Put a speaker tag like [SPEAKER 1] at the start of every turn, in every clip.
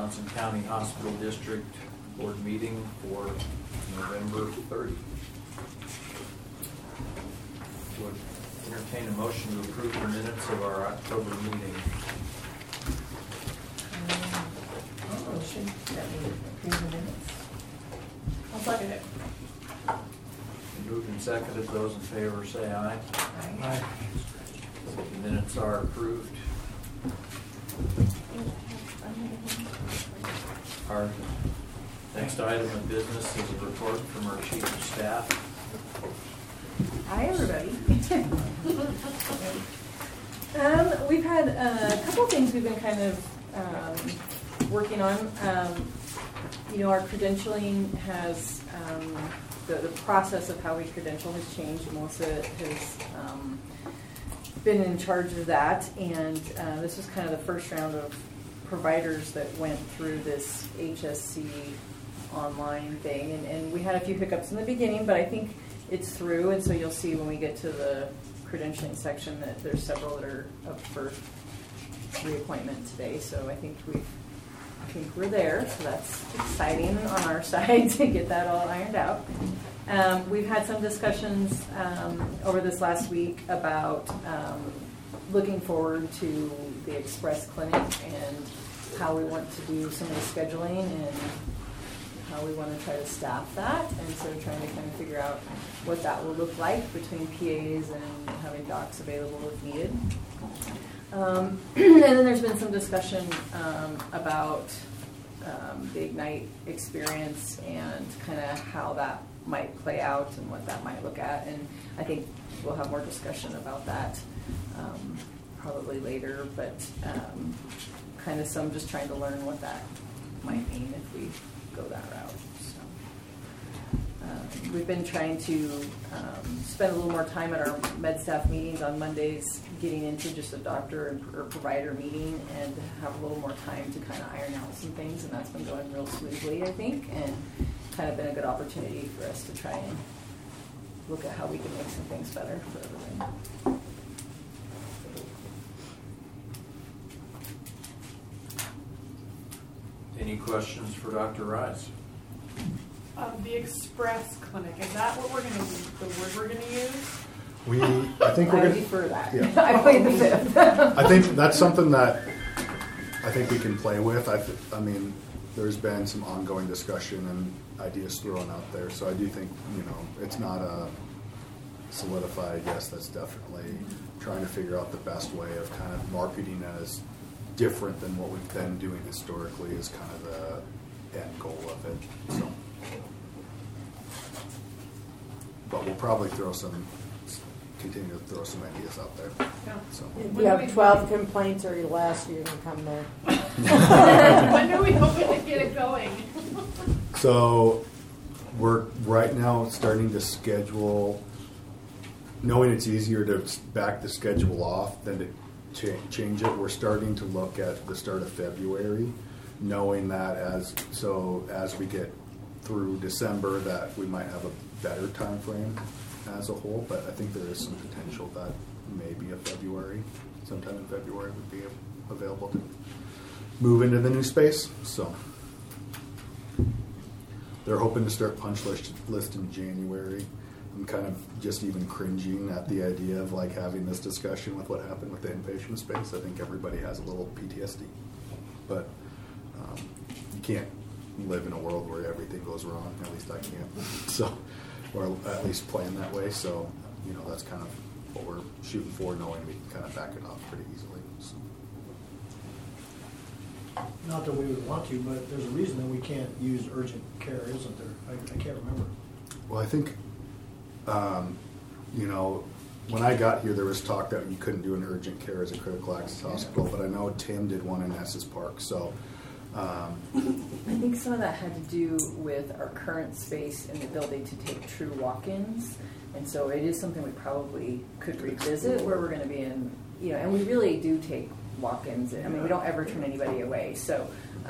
[SPEAKER 1] Johnson County Hospital District Board meeting for November 30. Would entertain a motion to approve the minutes of our October meeting.
[SPEAKER 2] Motion that we approve the minutes.
[SPEAKER 3] I'll second it.
[SPEAKER 1] Moved and seconded. Those in favor say aye.
[SPEAKER 2] Aye.
[SPEAKER 1] The minutes are approved. Our next item of business is a report from our chief of staff.
[SPEAKER 4] Hi, everybody. We've had a couple of things we've been kind of working on. Our credentialing has, the process of how we credential has changed. Melissa has been in charge of that, and this was kind of the first round of providers that went through this HSC online thing, and we had a few hiccups in the beginning, but I think it's through, and so you'll see when we get to the credentialing section that there's several that are up for reappointment today, so I think we're there, so that's exciting on our side to get that all ironed out. We've had some discussions over this last week about looking forward to the Express Clinic and how we want to do some of the scheduling and how we want to try to staff that, and so trying to kind of figure out what that will look like between PAs and having docs available if needed. And then there's been some discussion about the Ignite experience and kind of how that might play out and what that might look at, and I think we'll have more discussion about that probably later, but kind of some just trying to learn what that might mean if we go that route. So we've been trying to spend a little more time at our med staff meetings on Mondays, getting into just a doctor or provider meeting and have a little more time to kind of iron out some things, and that's been going real smoothly, I think, and kind of been a good opportunity for us to try and look at how we can make some things better for everyone.
[SPEAKER 1] Any questions for Dr. Rice?
[SPEAKER 3] The Express Clinic, is that what we're going to use, the word we're going to use?
[SPEAKER 2] I think we're
[SPEAKER 4] I
[SPEAKER 2] going to
[SPEAKER 4] defer that.
[SPEAKER 2] Yeah.
[SPEAKER 4] I played the fifth.
[SPEAKER 2] I think that's something that I think we can play with. I mean, there's been some ongoing discussion and ideas thrown out there, so I do think, it's not a solidified yes. That's definitely trying to figure out the best way of kind of marketing as different than what we've been doing historically is kind of the end goal of it. So, but we'll probably continue to throw some ideas out there.
[SPEAKER 3] Yeah.
[SPEAKER 2] So.
[SPEAKER 5] If you have 12 complaints or less, you can come there.
[SPEAKER 3] When are we hoping to get it going?
[SPEAKER 2] So we're right now starting to schedule, knowing it's easier to back the schedule off than to change it. We're starting to look at the start of February, knowing that as we get through December that we might have a better time frame as a whole, but I think there is some potential that maybe sometime in February would be available to move into the new space. So they're hoping to start punch list in January. I'm kind of just even cringing at the idea of like having this discussion with what happened with the inpatient space. I think everybody has a little PTSD, but you can't live in a world where everything goes wrong. At least I can't. So, or at least plan that way. So, that's kind of what we're shooting for, knowing we can kind of back it off pretty easily. So.
[SPEAKER 6] Not that we would want to, but there's a reason that we can't use urgent care, isn't there? I can't remember.
[SPEAKER 2] Well, I think, when I got here, there was talk that you couldn't do an urgent care as a critical access hospital, but I know Tim did one in Estes Park. So,
[SPEAKER 4] I think some of that had to do with our current space and the ability to take true walk-ins, and so it is something we probably could revisit where we're going to be in, and we really do take walk-ins. I mean, we don't ever turn anybody away, so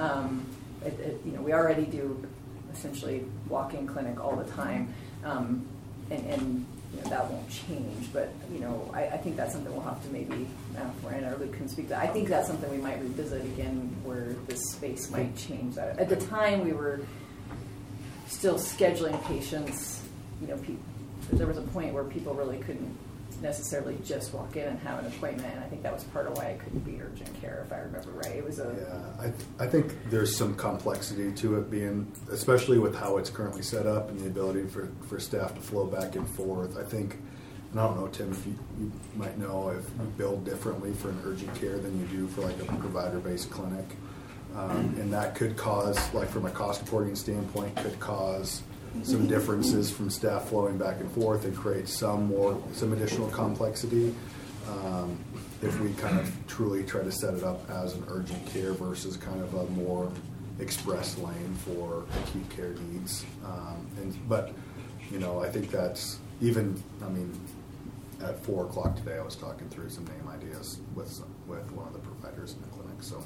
[SPEAKER 4] we already do essentially walk-in clinic all the time, and that won't change, but, I think that's something we'll have to maybe, Miranda or Luke can speak to. I think that's something we might revisit again, where the space might change. At the time, we were still scheduling patients, there was a point where people really couldn't necessarily just walk in and have an appointment, and I think that was part of why it couldn't be urgent care, if I remember right. It was
[SPEAKER 2] I think there's some complexity to it being, especially with how it's currently set up and the ability for staff to flow back and forth. I think, and I don't know, Tim, if you might know if you build differently for an urgent care than you do for like a provider-based clinic. And that could cause, like from a cost reporting standpoint, could cause some differences from staff flowing back and forth and create some additional complexity if we kind of truly try to set it up as an urgent care versus kind of a more express lane for acute care needs. But I think that's even, at 4 o'clock today I was talking through some name ideas with one of the providers in the clinic. So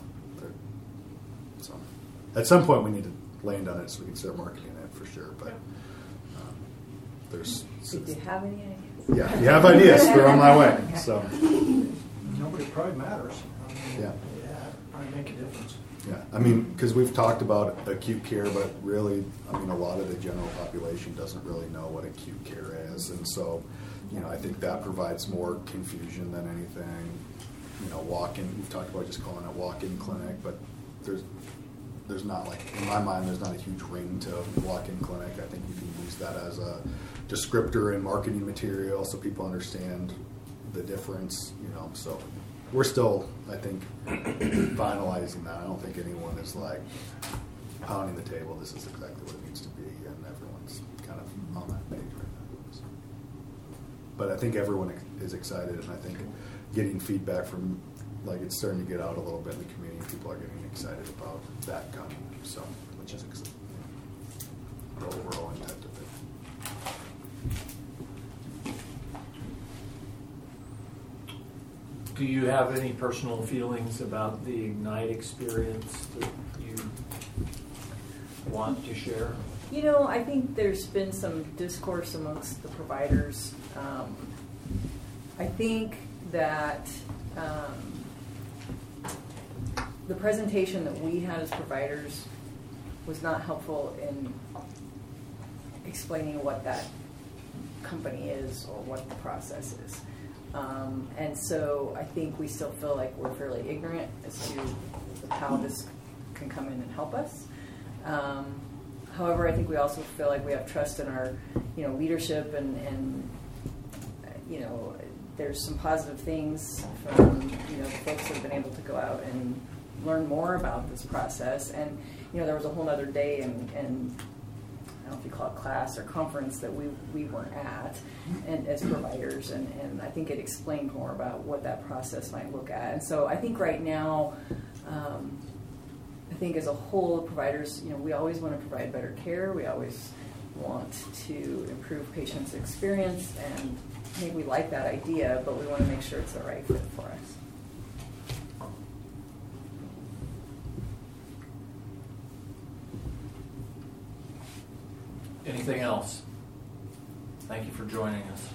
[SPEAKER 2] at some point we need to land on it so we can start marketing it for sure. But there's.
[SPEAKER 4] Do you have any ideas?
[SPEAKER 2] Yeah, you have ideas. They're on my way. So.
[SPEAKER 6] Nobody probably matters.
[SPEAKER 2] Yeah.
[SPEAKER 6] Probably make a difference.
[SPEAKER 2] Yeah, because we've talked about acute care, but really, a lot of the general population doesn't really know what acute care is, and so, I think that provides more confusion than anything. Walk-in. We've talked about just calling it walk-in clinic, but there's not, like, in my mind, there's not a huge ring to walk-in clinic. I think you can use that as a descriptor in marketing material so people understand the difference. So we're still, I think, finalizing that. I don't think anyone is like pounding the table. This is exactly what it needs to be, and everyone's kind of on that page right now. So. But I think everyone is excited, and I think getting feedback from, like, it's starting to get out a little bit in the community. People are getting excited about that coming, so which is the overall intent of it.
[SPEAKER 1] Do you have any personal feelings about the Ignite experience that you want to share?
[SPEAKER 4] I think there's been some discourse amongst the providers. I think that the presentation that we had as providers was not helpful in explaining what that company is or what the process is. And so I think we still feel like we're fairly ignorant as to how this can come in and help us. However, I think we also feel like we have trust in our, leadership and there's some positive things from, the folks that have been able to go out and learn more about this process. And, there was a whole other day and I don't know if you call it class or conference that we weren't at and as providers, and I think it explained more about what that process might look at. And so I think right now, I think as a whole, providers, we always want to provide better care. We always want to improve patients' experience, and I think we like that idea, but we want to make sure it's the right fit for us.
[SPEAKER 1] Anything else? Thank you for joining us.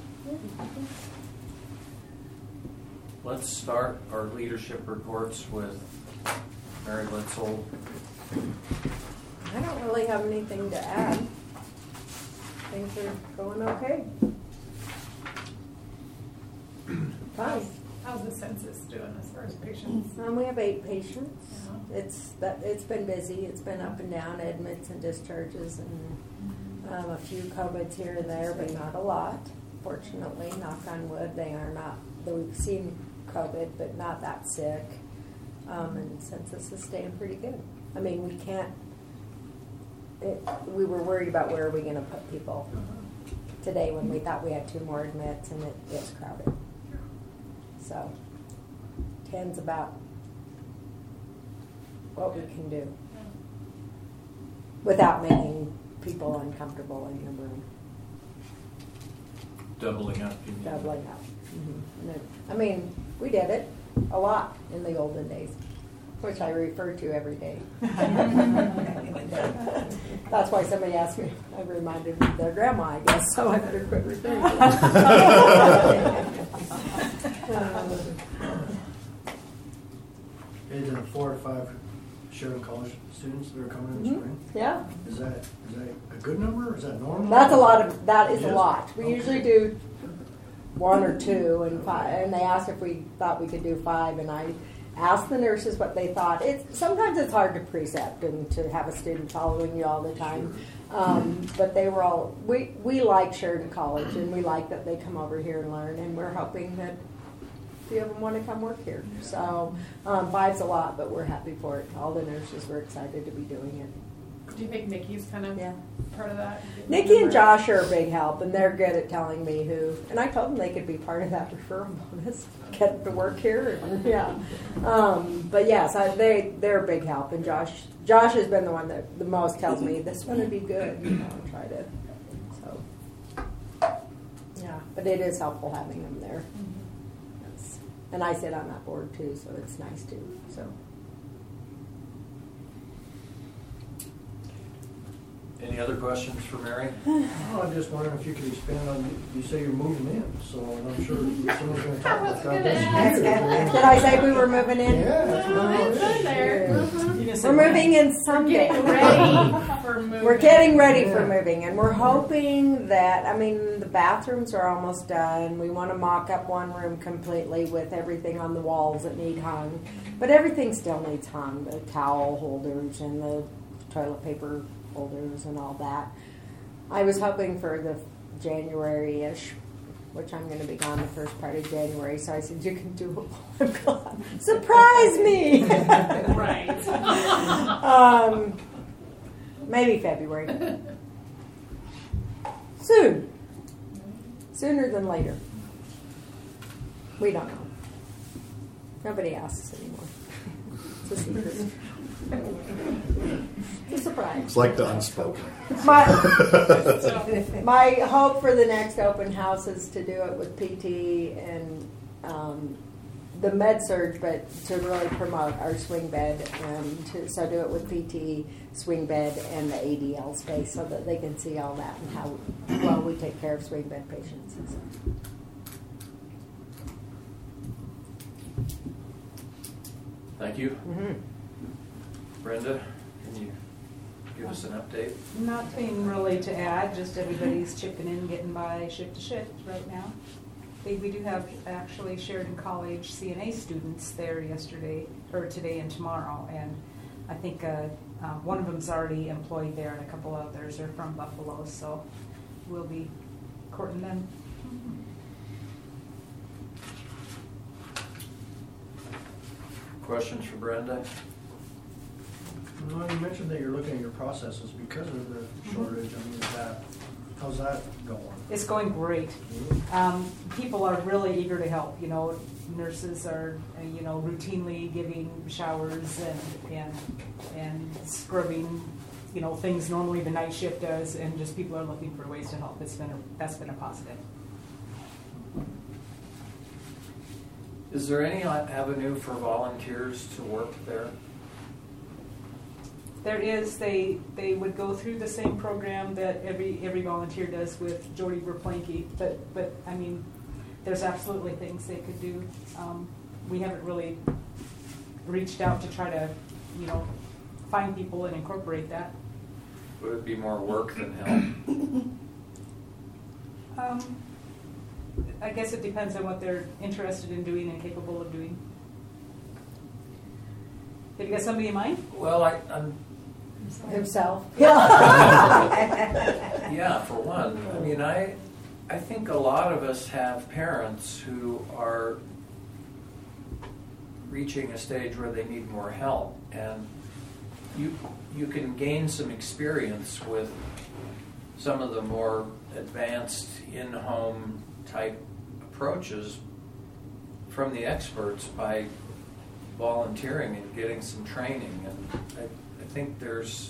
[SPEAKER 1] Let's start our leadership reports with Mary Litzel.
[SPEAKER 5] I don't really have anything to add. Things are going okay. Fine.
[SPEAKER 3] How's the census doing as far as patients?
[SPEAKER 5] We have 8 patients.
[SPEAKER 3] Yeah.
[SPEAKER 5] It's been busy. It's been up and down, admits and discharges, and a few COVIDs here and there, but not a lot. Fortunately, knock on wood, they are not. We've seen COVID, but not that sick. And census is staying pretty good. We can't. We were worried about where are we going to put people today when we thought we had 2 more admits, and it is crowded. So 10's about what we can do without making people uncomfortable in the room.
[SPEAKER 1] Doubling up.
[SPEAKER 5] Doubling up. Mm-hmm. We did it a lot in the olden days. which I refer to every day. That's why somebody asked me, I reminded me of their grandma, I guess, so I better quit referring to them.
[SPEAKER 6] Is it 4 or 5 Sheridan College students that are coming in the spring?
[SPEAKER 5] Yeah.
[SPEAKER 6] Is that a good number? Is that normal?
[SPEAKER 5] That is a
[SPEAKER 6] Yes.
[SPEAKER 5] lot. We
[SPEAKER 6] Okay.
[SPEAKER 5] usually do 1 or 2 and 5, and they asked if we thought we could do 5, and I asked the nurses what they thought. Sometimes it's hard to precept and to have a student following you all the time. But they were all, we like Sheridan College, and we like that they come over here and learn, and we're hoping that a few of them want to come work here. So 5's a lot, but we're happy for it. All the nurses were excited to be doing it.
[SPEAKER 3] Do you think Nikki's kind of
[SPEAKER 5] Yeah.
[SPEAKER 3] part of that?
[SPEAKER 5] Nikki and Josh are a big help, and they're good at telling me who. And I told them they could be part of that referral bonus, get to work here. And, yeah, but yes, they're a big help. And Josh has been the one that the most tells me this one would be good. You know, and try to. So yeah, but it is helpful having them there. Yes. And I sit on that board too, so it's nice too. So.
[SPEAKER 1] Any other questions for Mary?
[SPEAKER 6] Oh, I'm just wondering if you could expand on, you say you're moving in, so I'm sure someone's going to talk about that.
[SPEAKER 5] Did I say we were moving in?
[SPEAKER 6] Yeah, that's what I
[SPEAKER 3] It's
[SPEAKER 6] was.
[SPEAKER 3] in there.
[SPEAKER 5] We're moving in someday.
[SPEAKER 3] Getting ready for moving.
[SPEAKER 5] We're getting ready for moving, and we're hoping that, the bathrooms are almost done. We want to mock up one room completely with everything on the walls that need hung. But everything still needs hung, the towel holders and the toilet paper holders and all that. I was hoping for the January-ish, which I'm going to be gone the first part of January, so I said, you can do it while I'm gone. Surprise me!
[SPEAKER 3] Right.
[SPEAKER 5] Maybe February. Soon. Sooner than later. We don't know. Nobody asks anymore. It's a secret. It's a surprise.
[SPEAKER 2] It's like the unspoken.
[SPEAKER 5] My hope for the next open house is to do it with PT and the med surge, but to really promote our swing bed, and so do it with PT, swing bed, and the ADL space, so that they can see all that and how well we take care of swing bed patients.
[SPEAKER 1] Thank you.
[SPEAKER 5] Mm-hmm.
[SPEAKER 1] Brenda, can you give us an update?
[SPEAKER 7] Nothing really to add, just everybody's chipping in, getting by shift to shift right now. We do have actually Sheridan College CNA students there yesterday, or today and tomorrow, and I think one of them's already employed there and a couple others are from Buffalo, so we'll be courting them.
[SPEAKER 1] Questions for Brenda?
[SPEAKER 6] Well, you mentioned that you're looking at your processes because of the shortage. How's that going?
[SPEAKER 7] It's going great. People are really eager to help. Nurses are, routinely giving showers and scrubbing, things normally the night shift does, and just people are looking for ways to help. That's been a positive.
[SPEAKER 1] Is there any avenue for volunteers to work there?
[SPEAKER 7] There is. They would go through the same program that every volunteer does with Jody Verplanke, but I mean, there's absolutely things they could do. We haven't really reached out to try to, find people and incorporate that.
[SPEAKER 1] Would it be more work than help?
[SPEAKER 7] I guess it depends on what they're interested in doing and capable of doing. Have you got somebody in mind?
[SPEAKER 1] Well, I'm
[SPEAKER 5] Himself.
[SPEAKER 1] yeah, for one. I mean, I think a lot of us have parents who are reaching a stage where they need more help, and you can gain some experience with some of the more advanced in-home type approaches from the experts by volunteering and getting some training, and I think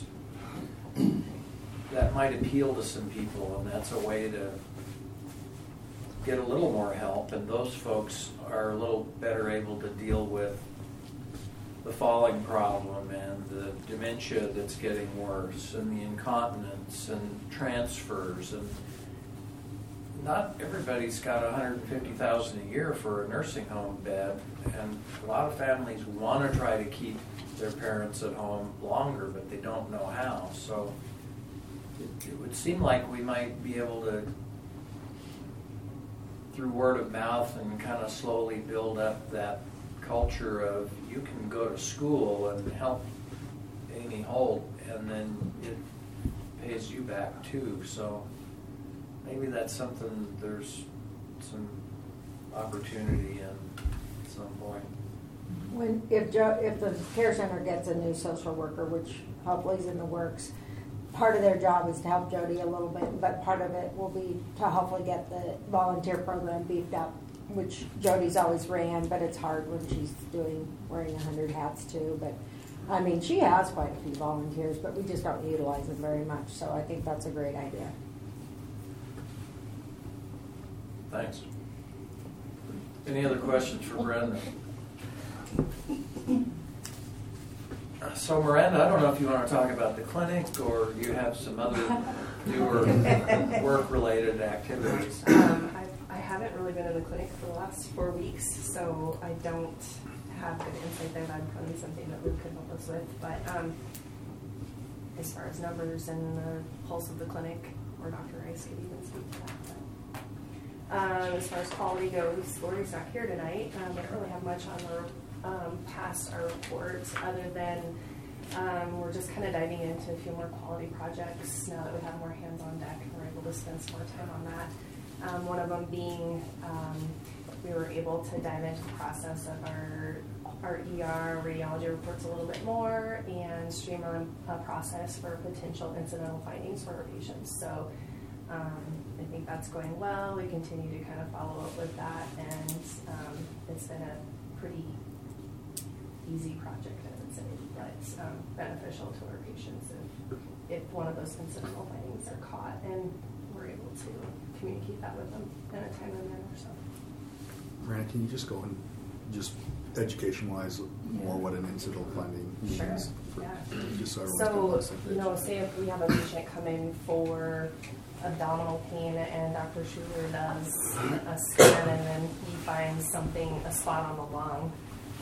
[SPEAKER 1] that might appeal to some people, and that's a way to get a little more help, and those folks are a little better able to deal with the falling problem and the dementia that's getting worse and the incontinence and transfers, and not everybody's got $150,000 a year for a nursing home bed, and a lot of families want to try to keep their parents at home longer, but they don't know how. So it would seem like we might be able to, through word of mouth, and kind of slowly build up that culture of you can go to school and help Amy Holt, and then it pays you back too. So maybe that's something there's some opportunity in at some point.
[SPEAKER 5] If the care center gets a new social worker, which hopefully is in the works, part of their job is to help Jody a little bit, but part of it will be to hopefully get the volunteer program beefed up, which Jody's always ran, but it's hard when she's wearing 100 hats too. But I mean, she has quite a few volunteers, but we just don't utilize them very much. So I think that's a great idea.
[SPEAKER 1] Thanks. Any other questions for Brenda? So Miranda, I don't know if you want to talk about the clinic or you have some other newer work-related activities.
[SPEAKER 8] I haven't really been in the clinic for the last 4 weeks, so I don't have good insight there. That'd probably be something that Luke could help us with. But as far as numbers and the pulse of the clinic, or Dr. Rice could even speak to that. As far as quality goes, Lori's not here tonight. We don't really have much on the past our reports, other than we're just kind of diving into a few more quality projects now that we have more hands on deck and we're able to spend some more time on that. One of them being we were able to dive into the process of our ER radiology reports a little bit more and streamline a process for potential incidental findings for our patients. So I think that's going well. We continue to kind of follow up with that, and it's been a pretty easy project, I would say, but beneficial to our patients if one of those incidental findings are caught, and we're able to communicate that with them in a timely manner. So,
[SPEAKER 2] Miranda, can you just go and just education-wise more what an incidental finding means?
[SPEAKER 8] Sure.
[SPEAKER 2] Yeah. Just so
[SPEAKER 8] say if we have a patient come in for abdominal pain and Dr. Schuler does a scan and then he finds a spot on the lung.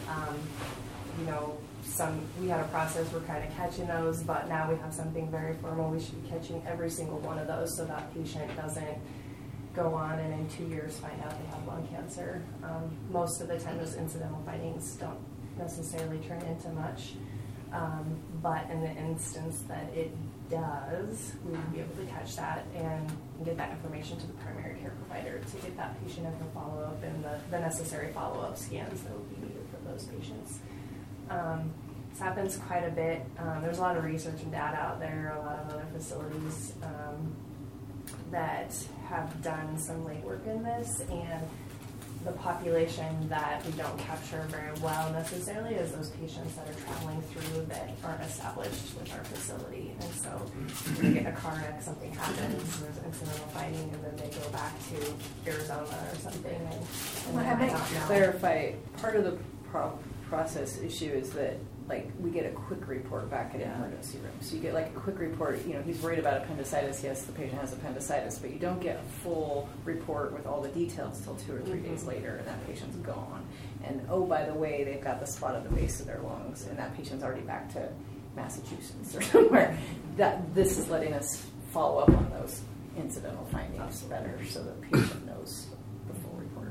[SPEAKER 8] We had a process, we're kind of catching those, but now we have something very formal. We should be catching every single one of those so that patient doesn't go on and in 2 years find out they have lung cancer. Most of the time those incidental findings don't necessarily turn into much, but in the instance that it does, we would be able to catch that and get that information to the primary care provider to get that patient in for follow-up and the necessary follow-up scans that would be needed for those patients. This happens quite a bit. There's a lot of research and data out there, a lot of other facilities that have done some legwork in this, and the population that we don't capture very well necessarily is those patients that are traveling through that aren't established with our facility. And so when you get a car wreck, something happens, there's an incidental finding, and then they go back to Arizona or something. And
[SPEAKER 4] I might clarify, part of the process issue is that we get a quick report back at emergency room. So you get a quick report, he's worried about appendicitis. Yes, the patient has appendicitis, but you don't get a full report with all the details till 2 or 3 days later, and that patient's gone. And oh, by the way, they've got the spot at the base of their lungs, and that patient's already back to Massachusetts or somewhere. This is letting us follow up on those incidental findings better so the patient knows the full report.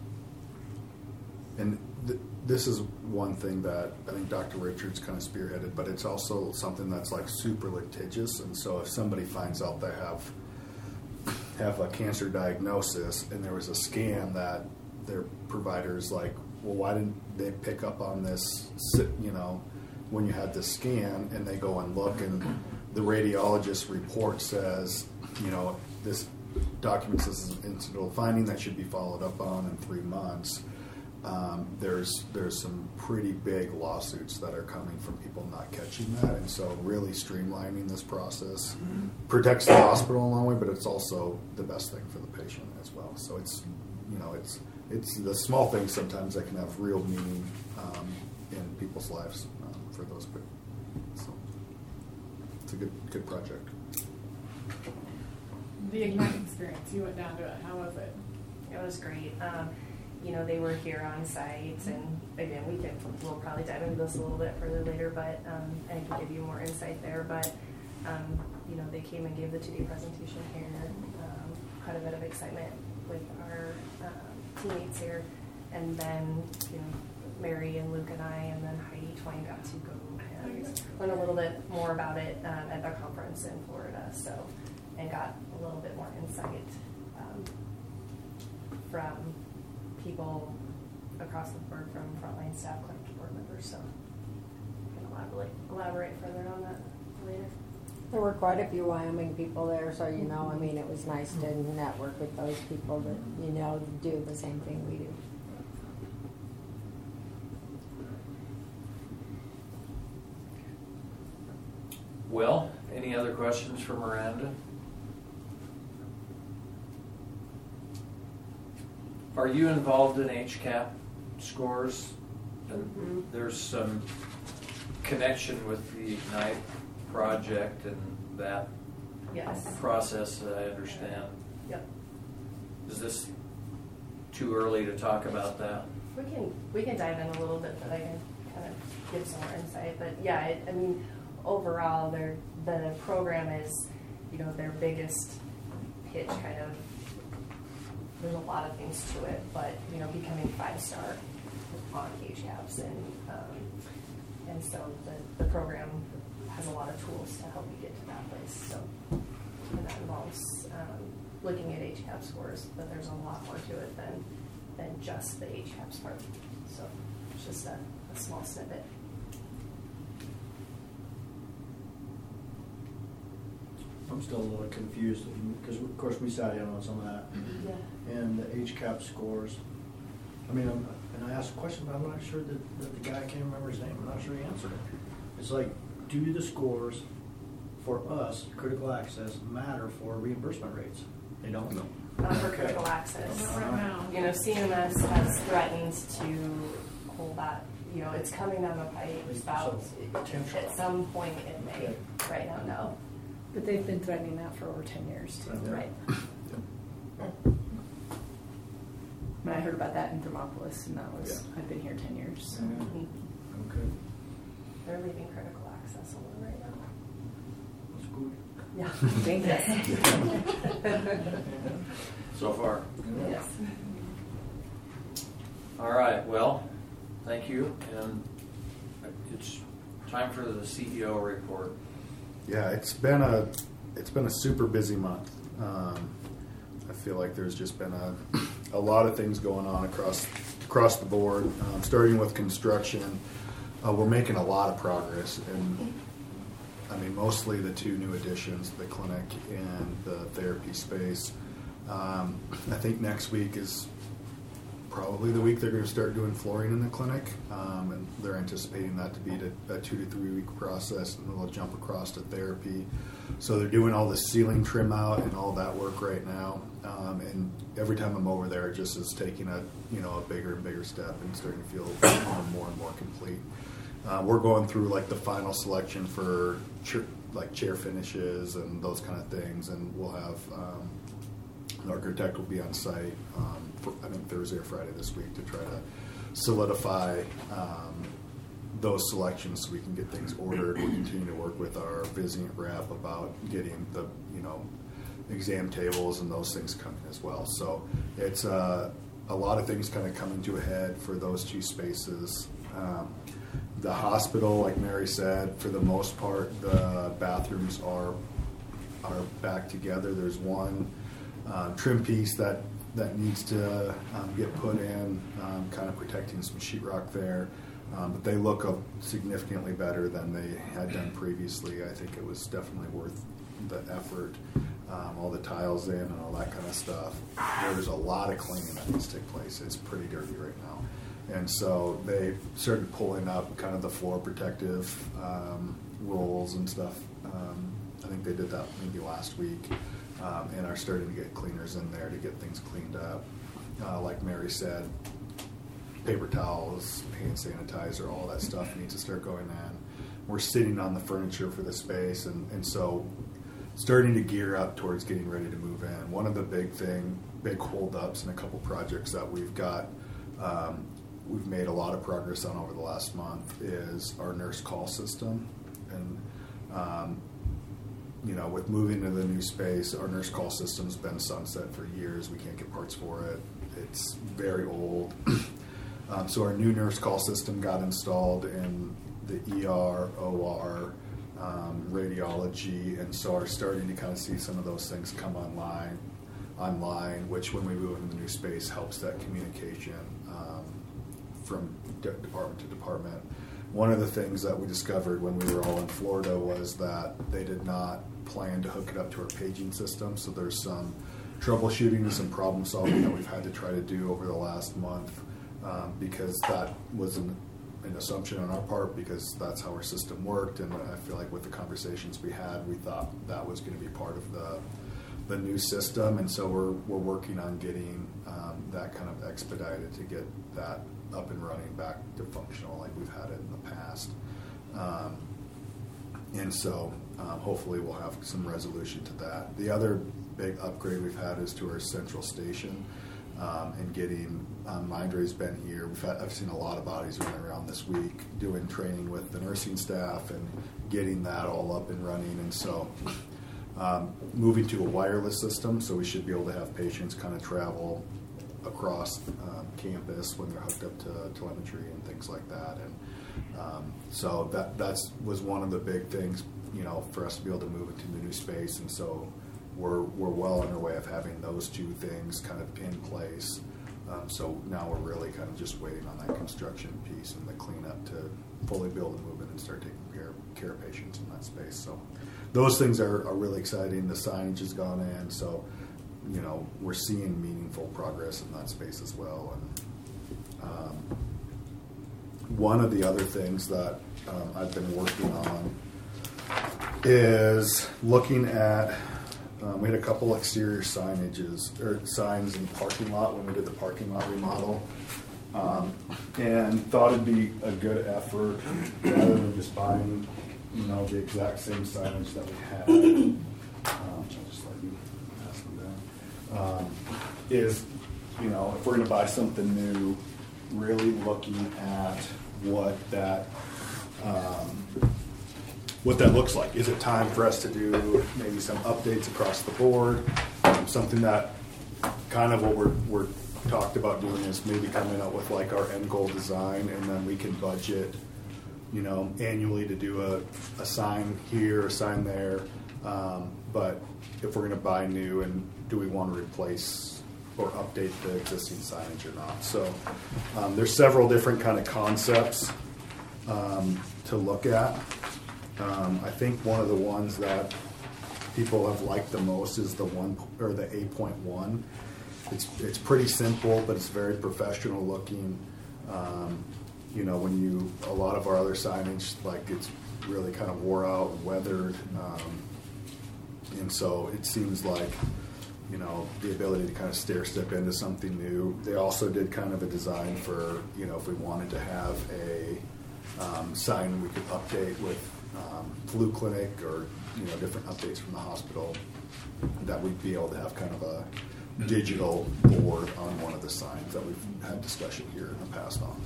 [SPEAKER 2] And this is one thing that I think Dr. Richards kind of spearheaded, but it's also something that's super litigious. And so if somebody finds out they have a cancer diagnosis and there was a scan that their provider's well, why didn't they pick up on this, when you had this scan, and they go and look and the radiologist report says, this documents this is an incidental finding that should be followed up on in 3 months. There's some pretty big lawsuits that are coming from people not catching that, and so really streamlining this process protects the hospital in a long way, but it's also the best thing for the patient as well. So it's the small things sometimes that can have real meaning in people's lives for those. So it's a good project.
[SPEAKER 3] The Ignite experience, you went down to it. How was it?
[SPEAKER 8] It was great. They were here on site, and again, we'll probably dive into this a little bit further later, but I can give you more insight there. But they came and gave the 2-day presentation here. Quite a bit of excitement with our teammates here, and then Mary and Luke and I, and then Heidi Twine got to go and learn a little bit more about it at the conference in Florida. And got a little bit more insight from people across the board, from frontline staff, clinic board members. So I can elaborate further on that later.
[SPEAKER 5] There were quite a few Wyoming people there, so it was nice to network with those people that do the same thing we do.
[SPEAKER 1] Well, any other questions for Miranda? Are you involved in HCAP scores? And there's some connection with the Ignite project and that process that I understand.
[SPEAKER 8] Yep.
[SPEAKER 1] Is this too early to talk about that?
[SPEAKER 8] We can dive in a little bit, but I can kind of give some more insight. But yeah, overall, the program is, their biggest pitch kind of. There's a lot of things to it, but becoming 5-star on HCAHPS, and so the program has a lot of tools to help you get to that place. So, and that involves looking at HCAHPS scores, but there's a lot more to it than just the HCAHPS part. So it's just a small snippet.
[SPEAKER 6] I'm still a little confused because, of course, we sat in on some of that.
[SPEAKER 8] Yeah.
[SPEAKER 6] And the HCAHPS scores. And I asked a question, but I'm not sure that the guy, I can't remember his name, I'm not sure he answered it. It's like, do the scores for us, critical access, matter for reimbursement rates? They don't?
[SPEAKER 2] No.
[SPEAKER 8] Not for critical access.
[SPEAKER 3] Not right now.
[SPEAKER 8] CMS has threatened to hold that. It's coming down the pipe. At some point it may.
[SPEAKER 6] Okay.
[SPEAKER 8] Right now, no.
[SPEAKER 4] But they've been threatening that for over 10 years too.
[SPEAKER 6] Yeah.
[SPEAKER 8] Right.
[SPEAKER 4] I heard about that in Thermopolis, and that was, I've been here 10 years. So.
[SPEAKER 8] Mhm.
[SPEAKER 6] Okay.
[SPEAKER 8] They're leaving critical access alone right now.
[SPEAKER 6] That's good.
[SPEAKER 8] Yeah.
[SPEAKER 4] Thank you.
[SPEAKER 1] So far.
[SPEAKER 8] Yes.
[SPEAKER 1] All right, well, thank you, and it's time for the CEO report.
[SPEAKER 2] Yeah, it's been a super busy month. I feel like there's just been a lot of things going on across the board. Starting with construction, we're making a lot of progress, and mostly the 2 new additions, the clinic and the therapy space. I think next week is probably the week they're going to start doing flooring in the clinic, and they're anticipating that to be a 2 to 3 week process, and then they'll jump across to therapy. So they're doing all the ceiling trim out and all that work right now, and every time I'm over there, it just is taking a bigger and bigger step and starting to feel more and more complete. We're going through like the final selection for chair finishes and those kind of things, and we'll have an architect will be on site I think Thursday or Friday this week to try to solidify those selections so we can get things ordered. We're continuing to work with our Vizient rep about getting the exam tables and those things coming as well. So it's a lot of things kind of coming to a head for those 2 spaces. The hospital, like Mary said, for the most part, the bathrooms are back together. There's one trim piece that needs to get put in, kind of protecting some sheetrock there. But they look significantly better than they had done previously. I think it was definitely worth the effort. All the tiles in and all that kind of stuff. There's a lot of cleaning that needs to take place. It's pretty dirty right now. And so they started pulling up kind of the floor protective rolls and stuff. I think they did that maybe last week, and are starting to get cleaners in there to get things cleaned up. Like Mary said, paper towels, hand sanitizer, all that stuff needs to start going in. We're sitting on the furniture for the space, and so starting to gear up towards getting ready to move in. One of the big holdups in a couple projects that we've got, we've made a lot of progress on over the last month, is our nurse call system. And with moving to the new space, our nurse call system's been sunset for years. We can't get parts for it. It's very old. So our new nurse call system got installed in the ER, OR, radiology, and so are starting to kind of see some of those things come online, which when we move into the new space helps that communication from department to department. One of the things that we discovered when we were all in Florida was that they did not plan to hook it up to our paging system, so there's some troubleshooting and some problem solving that we've had to try to do over the last month, because that was an assumption on our part, because that's how our system worked, and I feel like with the conversations we had, we thought that was going to be part of the new system, and so we're working on getting that kind of expedited to get that up and running back to functional like we've had it in the past. And so hopefully we'll have some resolution to that. The other big upgrade we've had is to our central station, and getting Mindray's been here. I've seen a lot of bodies running around this week doing training with the nursing staff and getting that all up and running. And so moving to a wireless system, so we should be able to have patients kind of travel across campus when they're hooked up to telemetry and things like that. And so that was one of the big things, for us to be able to move into the new space. And so we're well on our way of having those two things kind of in place. So now we're really kind of just waiting on that construction piece and the cleanup to fully be able to move in and start taking care of patients in that space. So those things are really exciting. The signage has gone in, so we're seeing meaningful progress in that space as well. And one of the other things that I've been working on is looking at, we had a couple exterior signs in the parking lot when we did the parking lot remodel, and thought it'd be a good effort rather than just buying the exact same signage that we had. I'll just let you pass them down. Is if we're going to buy something new, really looking at what that looks like. Is it time for us to do maybe some updates across the board? Something that kind of what we're talked about doing is maybe coming up with like our end goal design, and then we can budget annually to do a sign here, a sign there. But if we're going to buy new, and do we want to replace or update the existing signage or not? So there's several different kind of concepts to look at. I think one of the ones that people have liked the most is the 8.1. It's pretty simple, but it's very professional looking. When a lot of our other signage, like, it's really kind of wore out and weathered, and so it seems like the ability to kind of stair step into something new. They also did kind of a design for if we wanted to have a sign we could update with flu clinic or different updates from the hospital, that we'd be able to have kind of a digital board on one of the signs that we've had discussion here in the past on.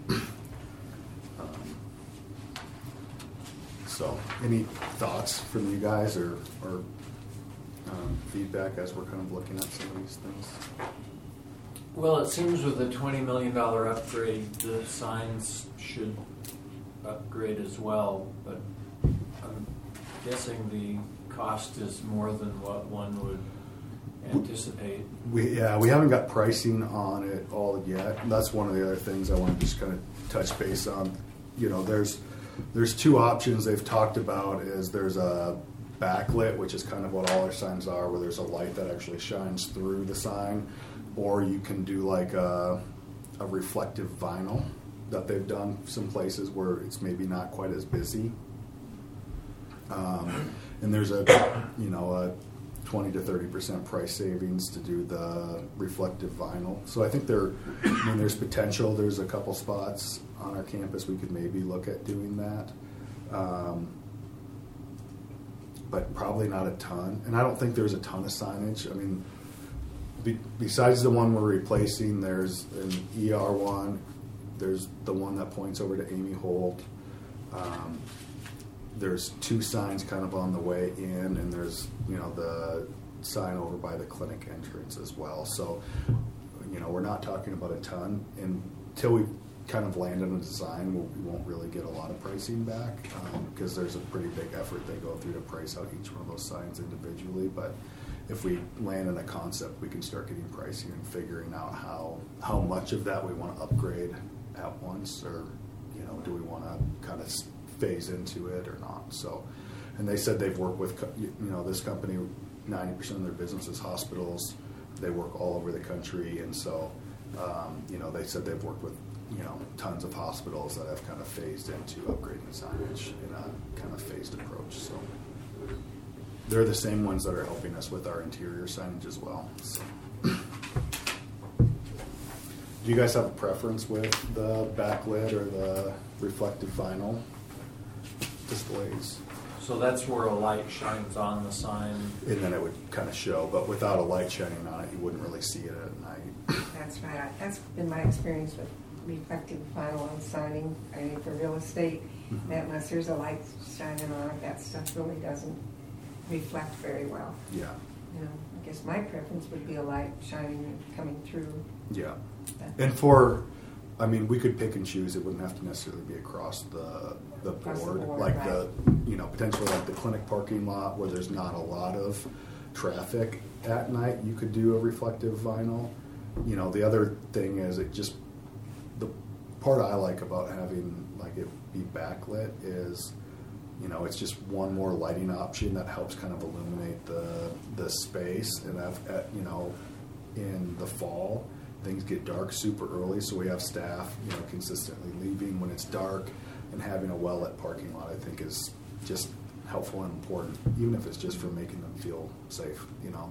[SPEAKER 2] So any thoughts from you guys or feedback as we're kind of looking at some of these things?
[SPEAKER 1] Well, it seems with a $20 million upgrade, the signs should upgrade as well, but I'm guessing the cost is more than what one would anticipate. We
[SPEAKER 2] haven't got pricing on it all yet. And that's one of the other things I want to just kind of touch base on. There's two options they've talked about. Is there's a backlit, which is kind of what all our signs are, where there's a light that actually shines through the sign, or you can do like a reflective vinyl that they've done some places where it's maybe not quite as busy. And there's a 20 to 30% price savings to do the reflective vinyl. So I think there's potential. There's a couple spots on our campus we could maybe look at doing that. But probably not a ton. And I don't think there's a ton of signage. I mean, besides the one we're replacing, there's an ER one. There's the one that points over to Amy Holt. There's 2 signs kind of on the way in, and there's, the sign over by the clinic entrance as well. So, we're not talking about a ton. And until we kind of land on a design, we won't really get a lot of pricing back because there's a pretty big effort they go through to price out each one of those signs individually. But if we land on a concept, we can start getting pricing and figuring out how much of that we want to upgrade at once, or do we want to kind of phase into it or not. So, and they said they've worked with this company. 90% of their business is hospitals. They work all over the country, and so they said they've worked with tons of hospitals that have kind of phased into upgrading signage in a kind of phased approach. So they're the same ones that are helping us with our interior signage as well. So. Do you guys have a preference with the backlit or the reflective vinyl displays?
[SPEAKER 1] So that's where a light shines on the sign.
[SPEAKER 2] And then it would kind of show, but without a light shining on it, you wouldn't really see it at night.
[SPEAKER 9] That's right. That's been my experience with reflective vinyl on signing. I mean, for real estate, that unless there's a light shining on it, that stuff really doesn't reflect very well.
[SPEAKER 2] Yeah.
[SPEAKER 9] I guess my preference would be a light shining and coming through.
[SPEAKER 2] Yeah. And we could pick and choose. It wouldn't have to necessarily be across the board. Like right. Potentially like the clinic parking lot where there's not a lot of traffic at night, you could do a reflective vinyl. The other thing is the part I like about having like it be backlit is, it's just one more lighting option that helps kind of illuminate the space. And in the fall, things get dark super early, so we have staff, consistently leaving when it's dark, and having a well-lit parking lot, I think, is just helpful and important, even if it's just for making them feel safe,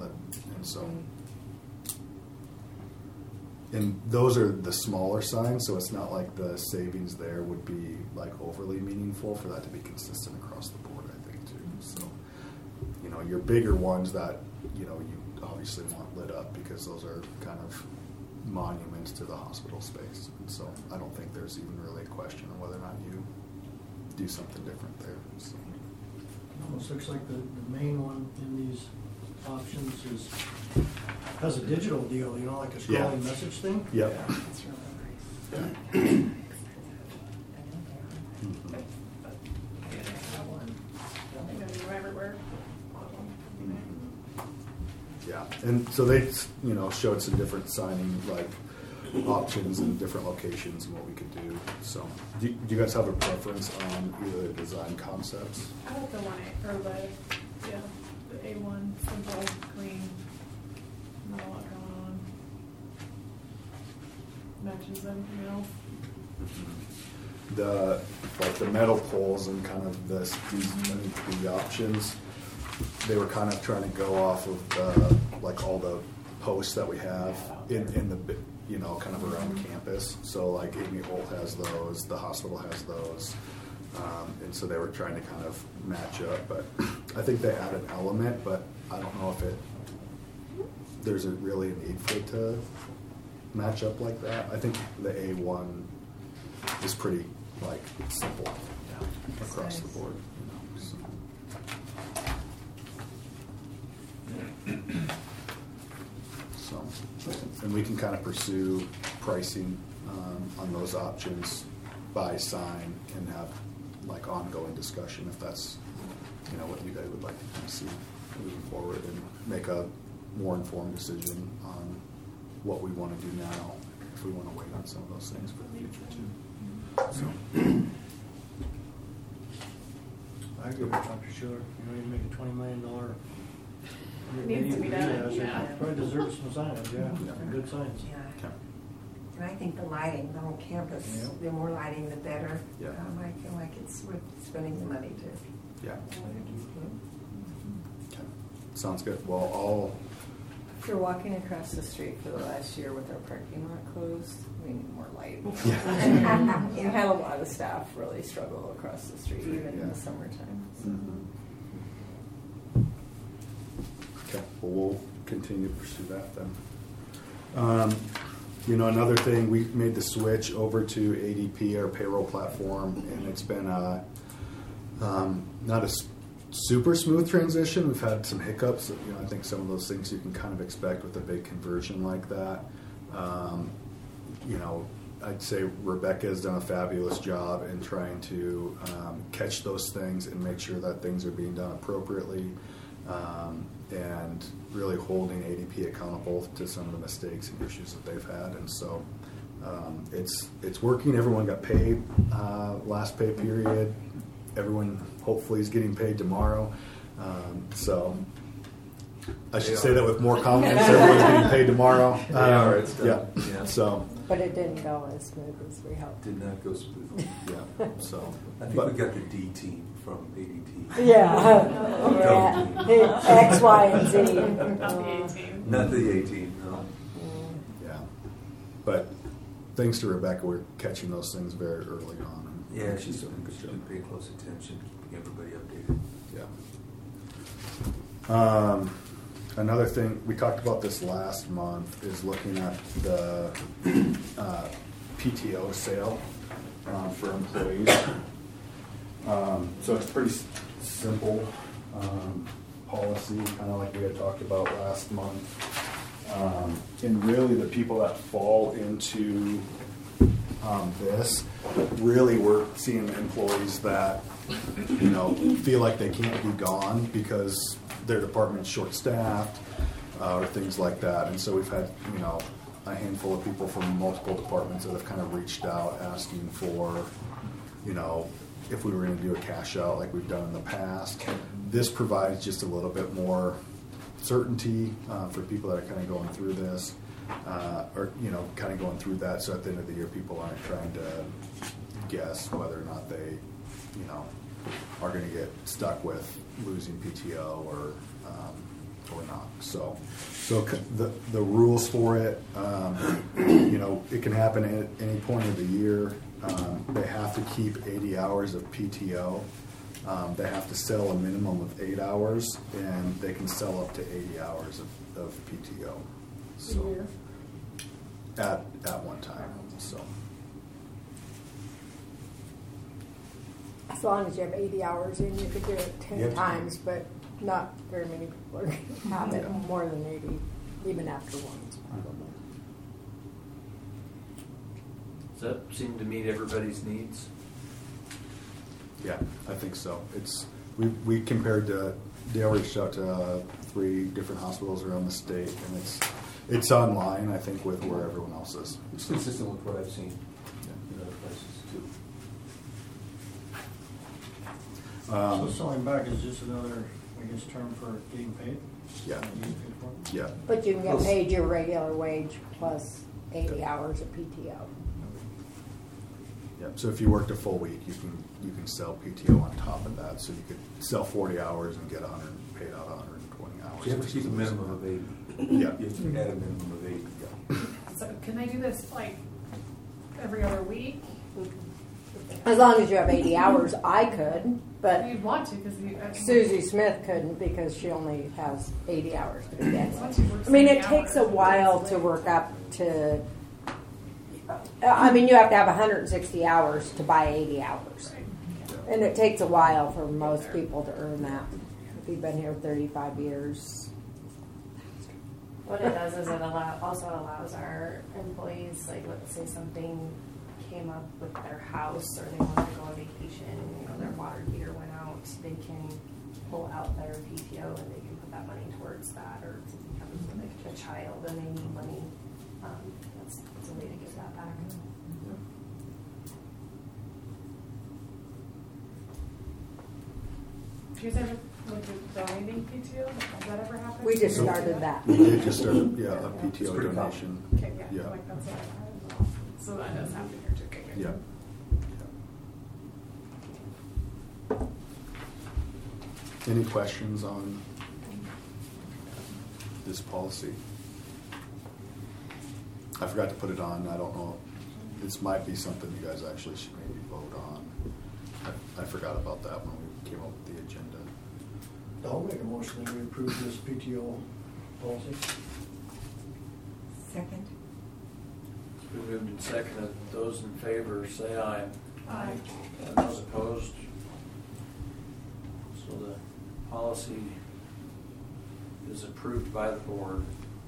[SPEAKER 2] and those are the smaller signs, so it's not like the savings there would be like overly meaningful for that to be consistent across the board, I think, too. So, your bigger ones that, you obviously want lit up because those are kind of monuments to the hospital space. And so I don't think there's even really a question of whether or not you do something different there. So.
[SPEAKER 6] It almost looks like the main one in these options has a digital deal, like a scrolling message thing.
[SPEAKER 2] Yep.
[SPEAKER 9] Yeah, that's really nice.
[SPEAKER 2] Yeah, and so they, showed some different signing options in different locations and what we could do. So, do you guys have a preference on either design concepts?
[SPEAKER 3] I like the A1 simple green. Not a lot going on. Matches everything else.
[SPEAKER 2] The metal poles and kind of the options. They were kind of trying to go off of all the posts that we have in the kind of around campus. So Amy Holt has those, the hospital has those, and so they were trying to kind of match up. But I think they add an element, but I don't know if there's really a need for it to match up like that. I think the A1 is pretty simple across the board. So, and we can kind of pursue pricing on those options by sign and have ongoing discussion if that's what you guys would like to kind of see moving forward, and make a more informed decision on what we want to do now, if we want to wait on some of those things for the future too. So.
[SPEAKER 6] I agree with Dr. Schiller. You make a $20 million.
[SPEAKER 3] It needs to be done.
[SPEAKER 6] Yeah. Probably deserves some signage. Yeah, good signs.
[SPEAKER 9] Yeah.
[SPEAKER 2] Okay.
[SPEAKER 9] And I think the lighting, the whole campus, the more lighting, the better.
[SPEAKER 2] Yeah.
[SPEAKER 9] I feel like it's worth spending the money to.
[SPEAKER 2] Yeah. Okay. sounds good. Well,
[SPEAKER 4] If you're walking across the street for the last year with our parking lot closed, we need more light.
[SPEAKER 2] Yeah.
[SPEAKER 4] We had a lot of staff really struggle across the street, even in the summertime. So.
[SPEAKER 2] Okay, well, we'll continue to pursue that then. Another thing, we made the switch over to ADP, our payroll platform, and it's been not a super smooth transition. We've had some hiccups. I think some of those things you can kind of expect with a big conversion like that. I'd say Rebecca has done a fabulous job in trying to catch those things and make sure that things are being done appropriately, and really holding ADP accountable to some of the mistakes and issues that they've had. And so it's working. Everyone got paid last pay period. Everyone hopefully is getting paid tomorrow. So I should say that with more confidence. Everyone's getting paid tomorrow.
[SPEAKER 10] It's done.
[SPEAKER 2] Yeah. So.
[SPEAKER 5] But it didn't go as smooth as we hoped.
[SPEAKER 10] Did not go smoothly.
[SPEAKER 2] Yeah. So.
[SPEAKER 10] I think we got the D team from ADT.
[SPEAKER 5] Yeah. X, Y, and Z.
[SPEAKER 10] Not the A team, no.
[SPEAKER 2] Yeah. But thanks to Rebecca, we're catching those things very early on.
[SPEAKER 10] Yeah, she's been paying close attention, keeping everybody updated.
[SPEAKER 2] Yeah. Another thing, we talked about this last month, is looking at the PTO sale for employees. So it's pretty simple policy, kind of like we had talked about last month. And really the people that fall into this, really we're seeing employees that feel like they can't be gone because their department's short-staffed or things like that. And so we've had a handful of people from multiple departments that have kind of reached out asking for if we were going to do a cash out like we've done in the past. This provides just a little bit more certainty for people that are kind of going through this. Or kind of going through that, so at the end of the year, people aren't trying to guess whether or not they, are going to get stuck with losing PTO or not. So the rules for it, it can happen at any point of the year. They have to keep 80 hours of PTO. They have to sell a minimum of 8 hours, and they can sell up to 80 hours of PTO. So at one time. So
[SPEAKER 5] As long as you have 80 hours in, you could do it 10 times, but not very many people are going to have it more than 80, even after once, probably.
[SPEAKER 1] Does that seem to meet everybody's needs?
[SPEAKER 2] yeah, I think so. We compared to Dale reached out to 3 different hospitals around the state, and it's online, I think, with where everyone else is.
[SPEAKER 10] It's consistent with what I've seen in other places too.
[SPEAKER 6] So selling back is just another, term for getting paid?
[SPEAKER 2] Yeah.
[SPEAKER 6] Getting paid for?
[SPEAKER 2] Yeah.
[SPEAKER 5] But you can get paid your regular wage plus 80 hours of PTO.
[SPEAKER 2] Yeah. So if you worked a full week, you can sell PTO on top of that. So you could sell 40 hours and get paid out 120 hours.
[SPEAKER 10] You have to keep a minimum of 80.
[SPEAKER 2] Yeah.
[SPEAKER 10] You have to add a minimum of 8.
[SPEAKER 2] Yeah.
[SPEAKER 3] So can I do this like every other week?
[SPEAKER 5] As long as you have 80 hours, I could, but
[SPEAKER 3] You'd want to because
[SPEAKER 5] Susie Smith couldn't because she only has 80 hours to begin
[SPEAKER 3] Once
[SPEAKER 5] with.
[SPEAKER 3] you work
[SPEAKER 5] I mean,
[SPEAKER 3] 70
[SPEAKER 5] it takes a
[SPEAKER 3] hours,
[SPEAKER 5] while
[SPEAKER 3] it's
[SPEAKER 5] to
[SPEAKER 3] like-
[SPEAKER 5] work up to. I mean, you have to have 160 hours to buy 80 hours, and it takes a while for most people to earn that. If you've been here 35 years.
[SPEAKER 8] What it does is it also allows our employees, like let's say something came up with their house or they wanted to go on vacation, their water heater went out, they can pull out their PTO and they can put that money towards that, or something happens with like a child and they need money. That's a way to get that back.
[SPEAKER 3] Do you guys ever look at donating PTO? Has that ever happened?
[SPEAKER 5] We just started that.
[SPEAKER 2] We did just start a PTO
[SPEAKER 10] It's pretty
[SPEAKER 2] donation.
[SPEAKER 3] Okay, yeah.
[SPEAKER 2] Yeah.
[SPEAKER 3] Like that's what I heard as well. So that does happen here too. Okay, good.
[SPEAKER 2] Yeah. Any questions on this policy. I forgot to put it on. I don't know. This might be something you guys actually should maybe vote on. I forgot about that when we came up with the agenda.
[SPEAKER 6] I'll make a motion that we approve this PTO policy.
[SPEAKER 9] Second.
[SPEAKER 1] It's been moved and seconded. Those in favor say aye.
[SPEAKER 3] Aye.
[SPEAKER 1] And those opposed? So the policy is approved by the board.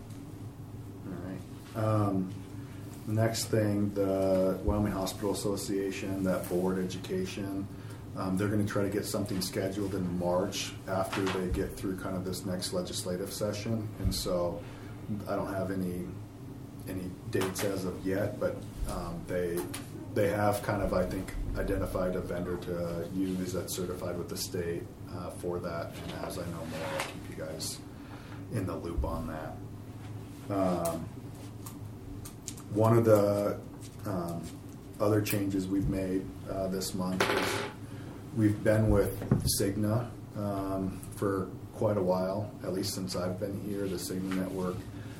[SPEAKER 2] All right. The next thing, the Wyoming Hospital Association, that board education, they're going to try to get something scheduled in March after they get through kind of this next legislative session. And so I don't have any dates as of yet, but they have kind of, I think, identified a vendor to use that's certified with the state for that. And as I know more, I'll keep you guys in the loop on that. One of the other changes we've made this month is we've been with Cigna for quite a while, at least since I've been here, the Cigna network.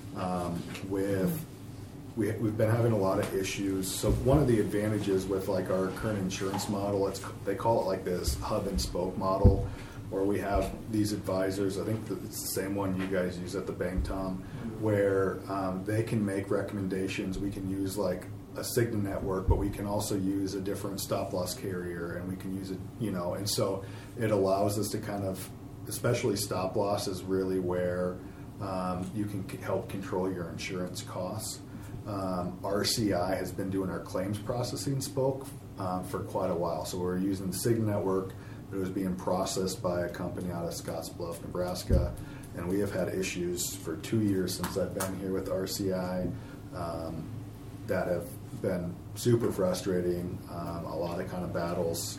[SPEAKER 2] We've been having a lot of issues. So one of the advantages with like our current insurance model, they call it like this hub and spoke model, where we have these advisors. I think it's the same one you guys use at the bank, Tom, where they can make recommendations. We can use like a Cigna network, but we can also use a different stop loss carrier, and we can use it, and so it allows us to kind of, especially stop loss is really where you can help control your insurance costs. RCI has been doing our claims processing spoke for quite a while. So we're using the Cigna network. It was being processed by a company out of Scottsbluff, Nebraska, and we have had issues for 2 years since I've been here with RCI that have been super frustrating, a lot of kind of battles.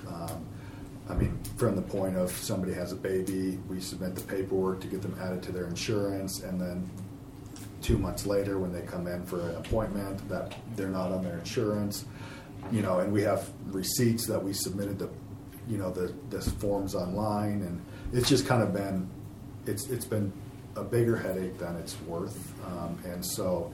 [SPEAKER 2] From the point of somebody has a baby, we submit the paperwork to get them added to their insurance, and then 2 months later when they come in for an appointment that they're not on their insurance, and we have receipts that we submitted to, the forms online, and it's just kind of been, it's been a bigger headache than it's worth, and so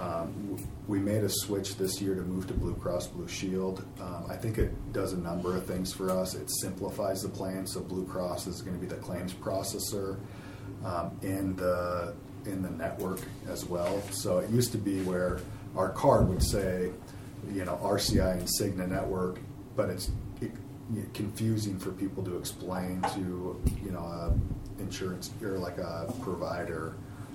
[SPEAKER 2] we made a switch this year to move to Blue Cross Blue Shield. I think it does a number of things for us. It simplifies the plan, so Blue Cross is going to be the claims processor in the network as well. So it used to be where our card would say, RCI and Cigna network, but it's confusing for people to explain to, a insurance or like a provider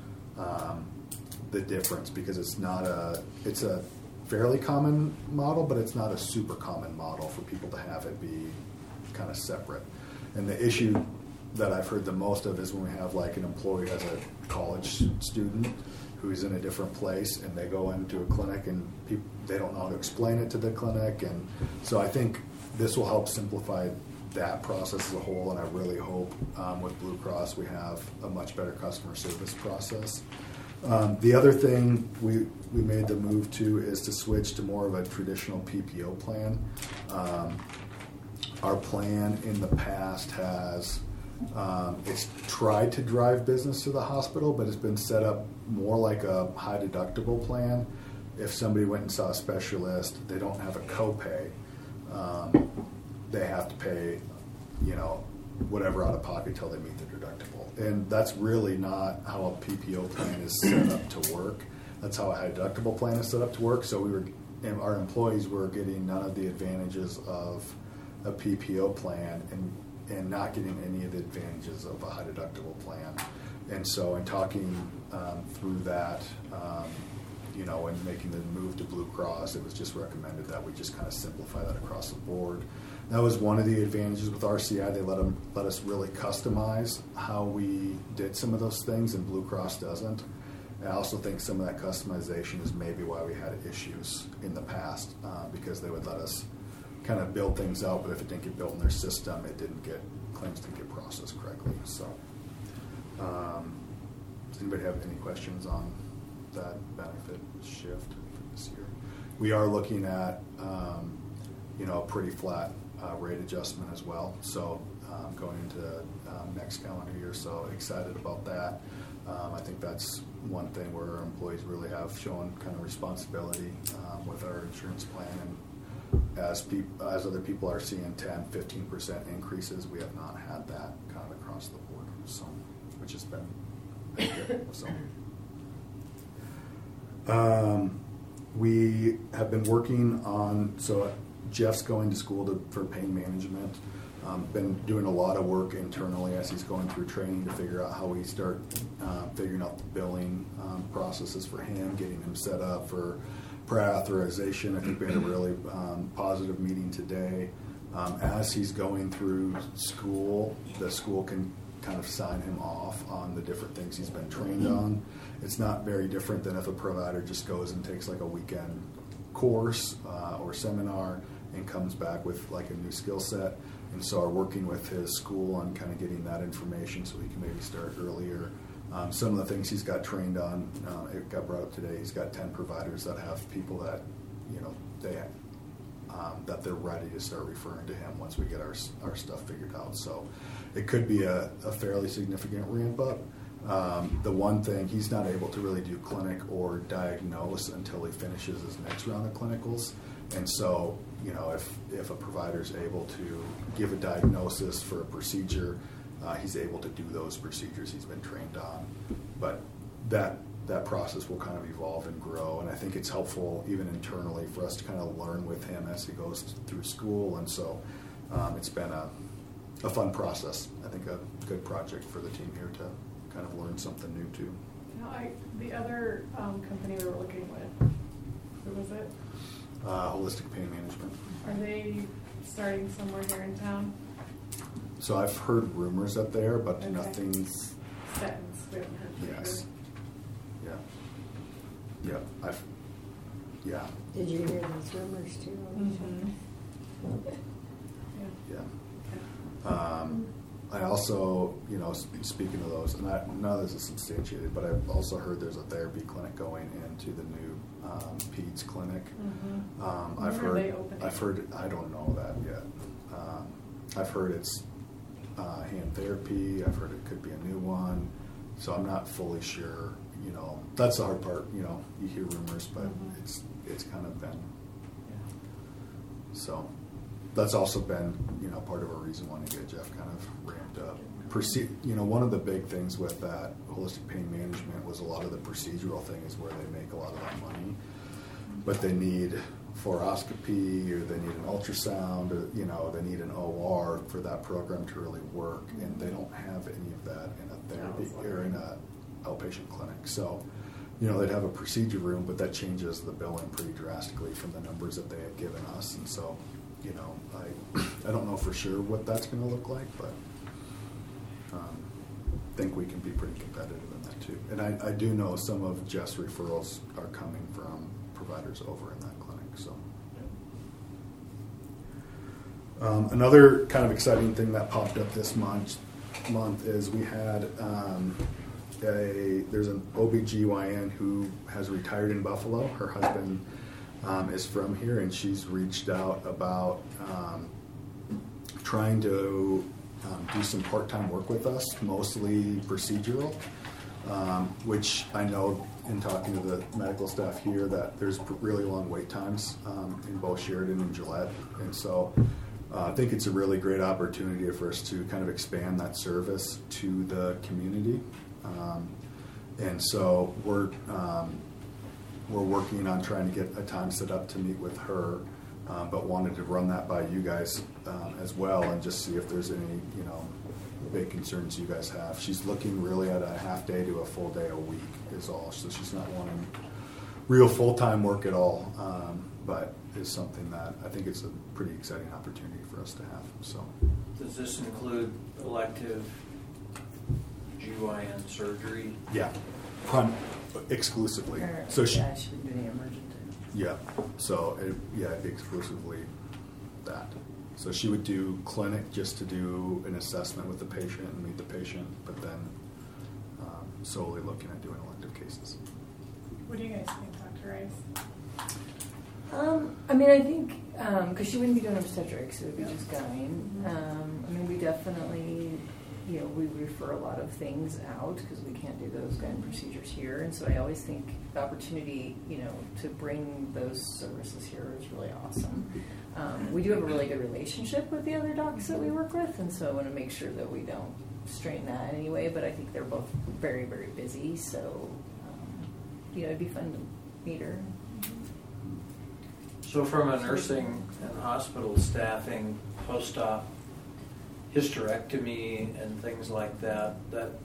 [SPEAKER 2] the difference, because it's a fairly common model, but it's not a super common model for people to have it be kind of separate. And the issue that I've heard the most of is when we have like an employee as a college student who's in a different place, and they go into a clinic and they don't know how to explain it to the clinic. And so I think this will help simplify that process as a whole, and I really hope with Blue Cross we have a much better customer service process. The other thing we made the move to is to switch to more of a traditional PPO plan. Our plan in the past has it's tried to drive business to the hospital, but it's been set up more like a high deductible plan. If somebody went and saw a specialist, they don't have a copay. They have to pay, whatever out of pocket till they meet the deductible. And that's really not how a PPO plan is set up to work. That's how a high deductible plan is set up to work. So our employees were getting none of the advantages of a PPO plan and not getting any of the advantages of a high deductible plan. And so in talking through that, and making the move to Blue Cross, it was just recommended that we just kind of simplify that across the board. That was one of the advantages with RCI. They let us really customize how we did some of those things, and Blue Cross doesn't. I also think some of that customization is maybe why we had issues in the past, because they would let us kind of build things out, but if it didn't get built in their system, claims didn't get processed correctly. So, does anybody have any questions on that benefit shift for this year? We are looking at, a pretty flat rate adjustment as well. So, going into next calendar year. So excited about that. I think that's one thing where our employees really have shown kind of responsibility with our insurance plan. And as other people are seeing 10, 15% increases, we have not had that kind of across the board. So, which has been good. So, we have been working on, so Jeff's going to school for pain management. Been doing a lot of work internally as he's going through training to figure out how we start figuring out the billing processes for him, getting him set up for prior authorization. I think we had a really positive meeting today. As he's going through school, the school can kind of sign him off on the different things he's been trained on. It's not very different than if a provider just goes and takes like a weekend course or seminar and comes back with like a new skill set. And so are working with his school on kind of getting that information so he can maybe start earlier. Some of the things he's got trained on, it got brought up today, he's got 10 providers that have people that, you know, that they're ready to start referring to him once we get our stuff figured out. So it could be a fairly significant ramp up. The one thing, he's not able to really do clinic or diagnose until he finishes his next round of clinicals. And so, you know, if a provider is able to give a diagnosis for a procedure, he's able to do those procedures he's been trained on. But that process will kind of evolve and grow, and I think it's helpful even internally for us to kind of learn with him as he goes through school. And so it's been a fun process. I think a good project for the team here to kind of learn something new too.
[SPEAKER 3] Now, the other company we were looking with, who was it?
[SPEAKER 2] Holistic Pain Management.
[SPEAKER 3] Are they starting somewhere here in town?
[SPEAKER 2] So I've heard rumors up there, but
[SPEAKER 3] Okay.
[SPEAKER 2] nothing's
[SPEAKER 3] Set in stone.
[SPEAKER 2] yes. Yeah. Yeah.
[SPEAKER 5] Did you hear those rumors too?
[SPEAKER 3] Mm-hmm.
[SPEAKER 2] Yeah. I also, you know, speaking of those, and none of this is substantiated, but I've also heard there's a therapy clinic going into the new PEDS clinic.
[SPEAKER 3] Mm-hmm.
[SPEAKER 2] I've
[SPEAKER 3] When are they opening?
[SPEAKER 2] heard, I don't know that yet. I've heard it's hand therapy. I've heard it could be a new one. So I'm not fully sure. You know, that's the hard part. You know, you hear rumors, but it's kind of been. So that's also been, you know, part of a reason wanting to get Jeff kind of ramped up. You know, one of the big things with that holistic pain management was a lot of the procedural things where they make a lot of that money, but they need fluoroscopy or they need an ultrasound or, you know, they need an OR for that program to really work, and they don't have any of that in a therapy or in a outpatient clinic. So, you know, they'd have a procedure room, but that changes the billing pretty drastically from the numbers that they had given us. And so, you know, I don't know for sure what that's going to look like, but think we can be pretty competitive in that too. And I do know some of Jeff's referrals are coming from providers over in that clinic. So another kind of exciting thing that popped up this month is we had there's an OBGYN who has retired in Buffalo. Her husband is from here, and she's reached out about trying to do some part-time work with us, mostly procedural, which I know in talking to the medical staff here that there's really long wait times in both Sheridan and Gillette. And so I think it's a really great opportunity for us to kind of expand that service to the community. And so we're working on trying to get a time set up to meet with her, but wanted to run that by you guys as well and just see if there's any, you know, big concerns you guys have. She's looking really at a half day to a full day a week is all. So she's not wanting real full-time work at all, but is something that I think it's a pretty exciting opportunity for us to have. So,
[SPEAKER 1] does this include elective GYN surgery?
[SPEAKER 2] Yeah, exclusively. So she
[SPEAKER 9] should be emergent.
[SPEAKER 2] Yeah, so it'd be exclusively that. So she would do clinic just to do an assessment with the patient and meet the patient, but then solely looking at doing elective cases.
[SPEAKER 3] What do you guys think, Dr. Rice?
[SPEAKER 4] I mean, I think, because she wouldn't be doing obstetrics, it would be just gyne. I mean, we definitely, you know, we refer a lot of things out because we can't do those kind of procedures here. And so I always think the opportunity, to bring those services here is really awesome. We do have a really good relationship with the other docs that we work with, and so I want to make sure that we don't strain that in any way, but I think they're both very, very busy, so, it'd be fun to meet her.
[SPEAKER 1] So from a nursing and hospital staffing, post-op hysterectomy and things like that's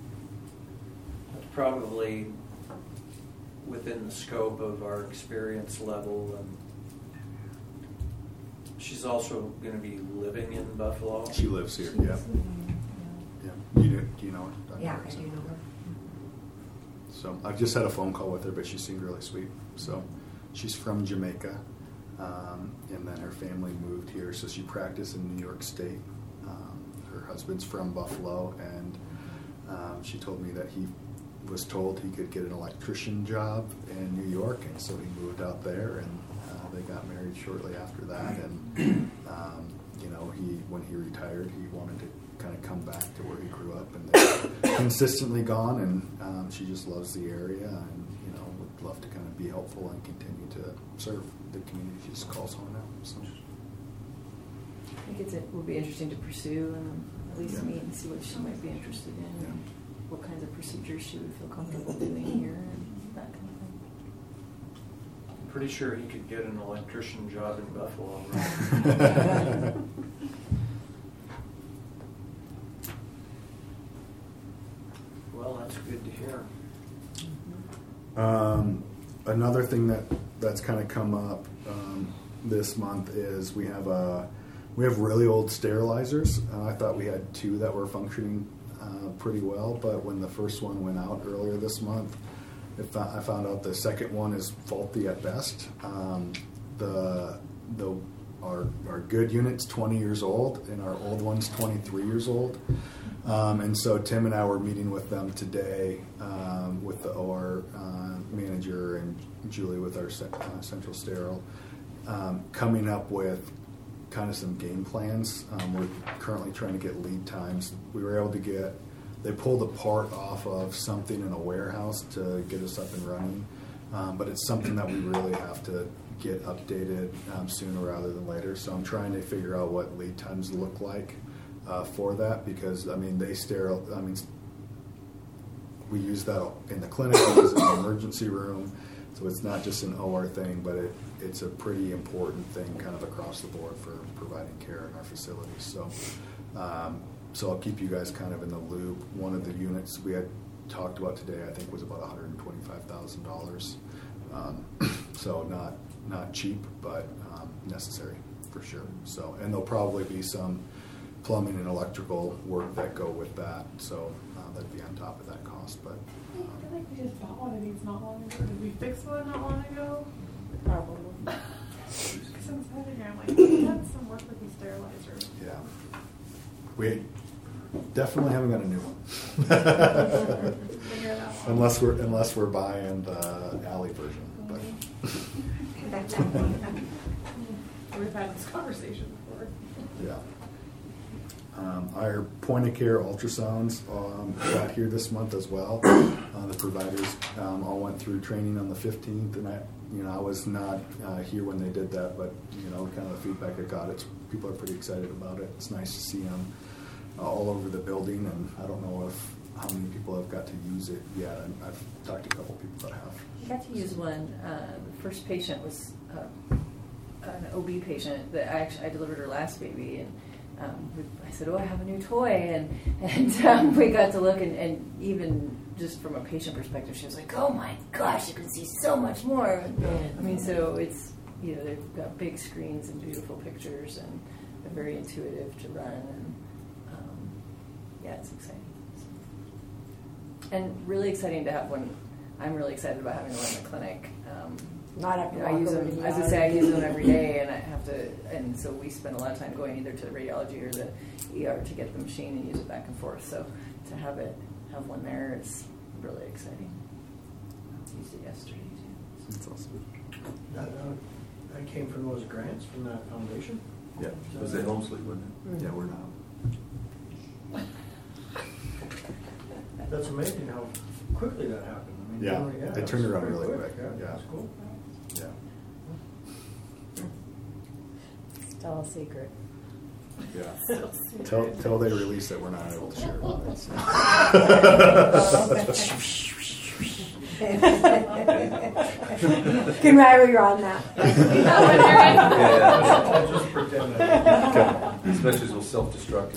[SPEAKER 1] probably within the scope of our experience level. And she's also going to be living in Buffalo.
[SPEAKER 2] She lives here, yeah. Do you know her? Dr.
[SPEAKER 9] Yeah, I
[SPEAKER 2] Erickson?
[SPEAKER 9] do know her.
[SPEAKER 2] So I've just had a phone call with her, but she seemed really sweet. So she's from Jamaica, and then her family moved here. So she practiced in New York State. Her husband's from Buffalo, and she told me that he was told he could get an electrician job in New York, and so he moved out there, and they got married shortly after that. And when he retired, he wanted to kind of come back to where he grew up, and they've consistently gone, and she just loves the area, and would love to kind of be helpful and continue to serve the community she just calls home now. So.
[SPEAKER 4] I think it will be interesting to pursue and at least meet and see what she might be interested in, and what kinds of procedures she would feel comfortable doing here, and that kind of thing.
[SPEAKER 1] I'm pretty sure he could get an electrician job in Buffalo. Right? Well, that's good to hear.
[SPEAKER 2] Another thing that's kind of come up this month is we have really old sterilizers. I thought we had 2 that were functioning pretty well, but when the first one went out earlier this month, I found out the second one is faulty at best. Our good unit's 20 years old, and our old one's 23 years old. And so Tim and I were meeting with them today, with the OR manager and Julie with our central sterile, coming up with kind of some game plans. We're currently trying to get lead times. We were able to they pulled a part off of something in a warehouse to get us up and running, but it's something that we really have to get updated sooner rather than later. So I'm trying to figure out what lead times look like for that, because we use that in the clinic, we use it in the emergency room, so it's not just an OR thing, but it's a pretty important thing kind of across the board for providing care in our facilities. So I'll keep you guys kind of in the loop. One of the units we had talked about today, I think, was about $125,000. So not cheap, but necessary for sure. So, and there'll probably be some plumbing and electrical work that go with that. So that'd be on top of that cost. But
[SPEAKER 3] I feel like we just bought one of these not long ago. Did we fix one not long ago?
[SPEAKER 4] Probably.
[SPEAKER 3] Because I'm sitting here, I'm like, we had some work with these sterilizers.
[SPEAKER 2] yeah, we definitely haven't got a new one.
[SPEAKER 3] Figure it out.
[SPEAKER 2] unless we're buying the alley version. But
[SPEAKER 3] We've had this conversation before.
[SPEAKER 2] yeah. Our point of care ultrasounds got here this month as well. The providers all went through training on the 15th, and I was not here when they did that, but kind of the feedback I got, people are pretty excited about it. It's nice to see them all over the building, and I don't know how many people have got to use it yet. I've talked to a couple people that have.
[SPEAKER 4] I got to use one. The first patient was an OB patient that I delivered her last baby, and I said, I have a new toy, and we got to look, and even just from a patient perspective, she was like, oh my gosh, you can see so much more. I mean, so it's, they've got big screens and beautiful pictures, and they're very intuitive to run, and it's exciting. And really exciting to have one. I'm really excited about having one in the clinic.
[SPEAKER 5] Not after
[SPEAKER 4] I use them, as I say, I use them every day, and I have to, and so we spend a lot of time going either to the radiology or the ER to get the machine and use it back and forth. So to have one there is really exciting. I used it yesterday too.
[SPEAKER 2] That's awesome.
[SPEAKER 6] That came from those grants from that foundation?
[SPEAKER 2] Yeah.
[SPEAKER 10] It was at Homesley, wasn't it?
[SPEAKER 2] Yeah, we're not.
[SPEAKER 6] That's amazing how quickly that happened. I mean,
[SPEAKER 2] Yeah, they turned
[SPEAKER 6] it's
[SPEAKER 2] around
[SPEAKER 6] very
[SPEAKER 2] really quick.
[SPEAKER 6] Yeah,
[SPEAKER 2] Yeah.
[SPEAKER 6] that's cool.
[SPEAKER 2] Yeah.
[SPEAKER 5] Still a secret.
[SPEAKER 2] Yeah. Till they release it, we're not able to share about it. So.
[SPEAKER 5] Can Riley on that?
[SPEAKER 6] Just pretend that.
[SPEAKER 10] Especially as we'll self-destruct.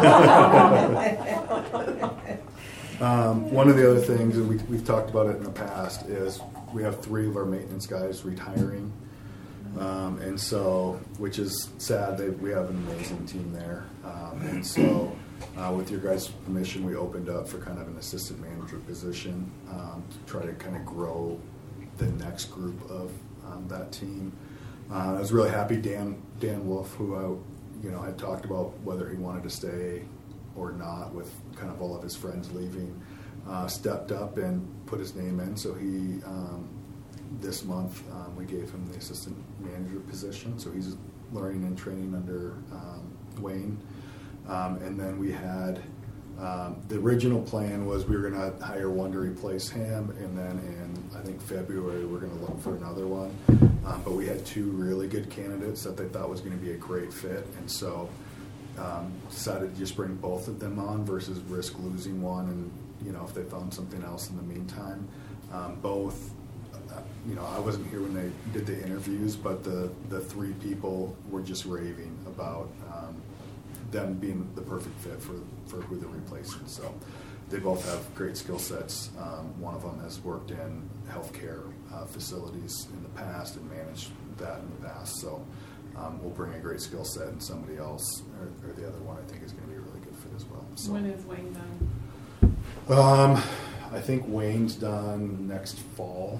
[SPEAKER 2] One of the other things, and we've talked about it in the past, is we have 3 of our maintenance guys retiring. And so, which is sad, we have an amazing team there. And so, with your guys' permission, we opened up for kind of an assistant manager position to try to kind of grow the next group of that team. I was really happy Dan Wolf, who I had talked about whether he wanted to stay or not with kind of all of his friends leaving, stepped up and put his name in. So he, this month, we gave him the assistant manager position. So he's learning and training under Wayne. And then we had, the original plan was we were going to hire one to replace him, and then in, I think, February, we're going to look for another one. But we had 2 really good candidates that they thought was going to be a great fit, and so decided to just bring both of them on versus risk losing one, and if they found something else in the meantime. Both, I wasn't here when they did the interviews, but the 3 people were just raving about them being the perfect fit for who they're replacing. So they both have great skill sets. One of them has worked in healthcare facilities in the past and managed that in the past. So we'll bring a great skill set, and somebody else, or the other one, I think is going to be a really good fit as well. So,
[SPEAKER 3] when is Wayne done?
[SPEAKER 2] I think Wayne's done next fall,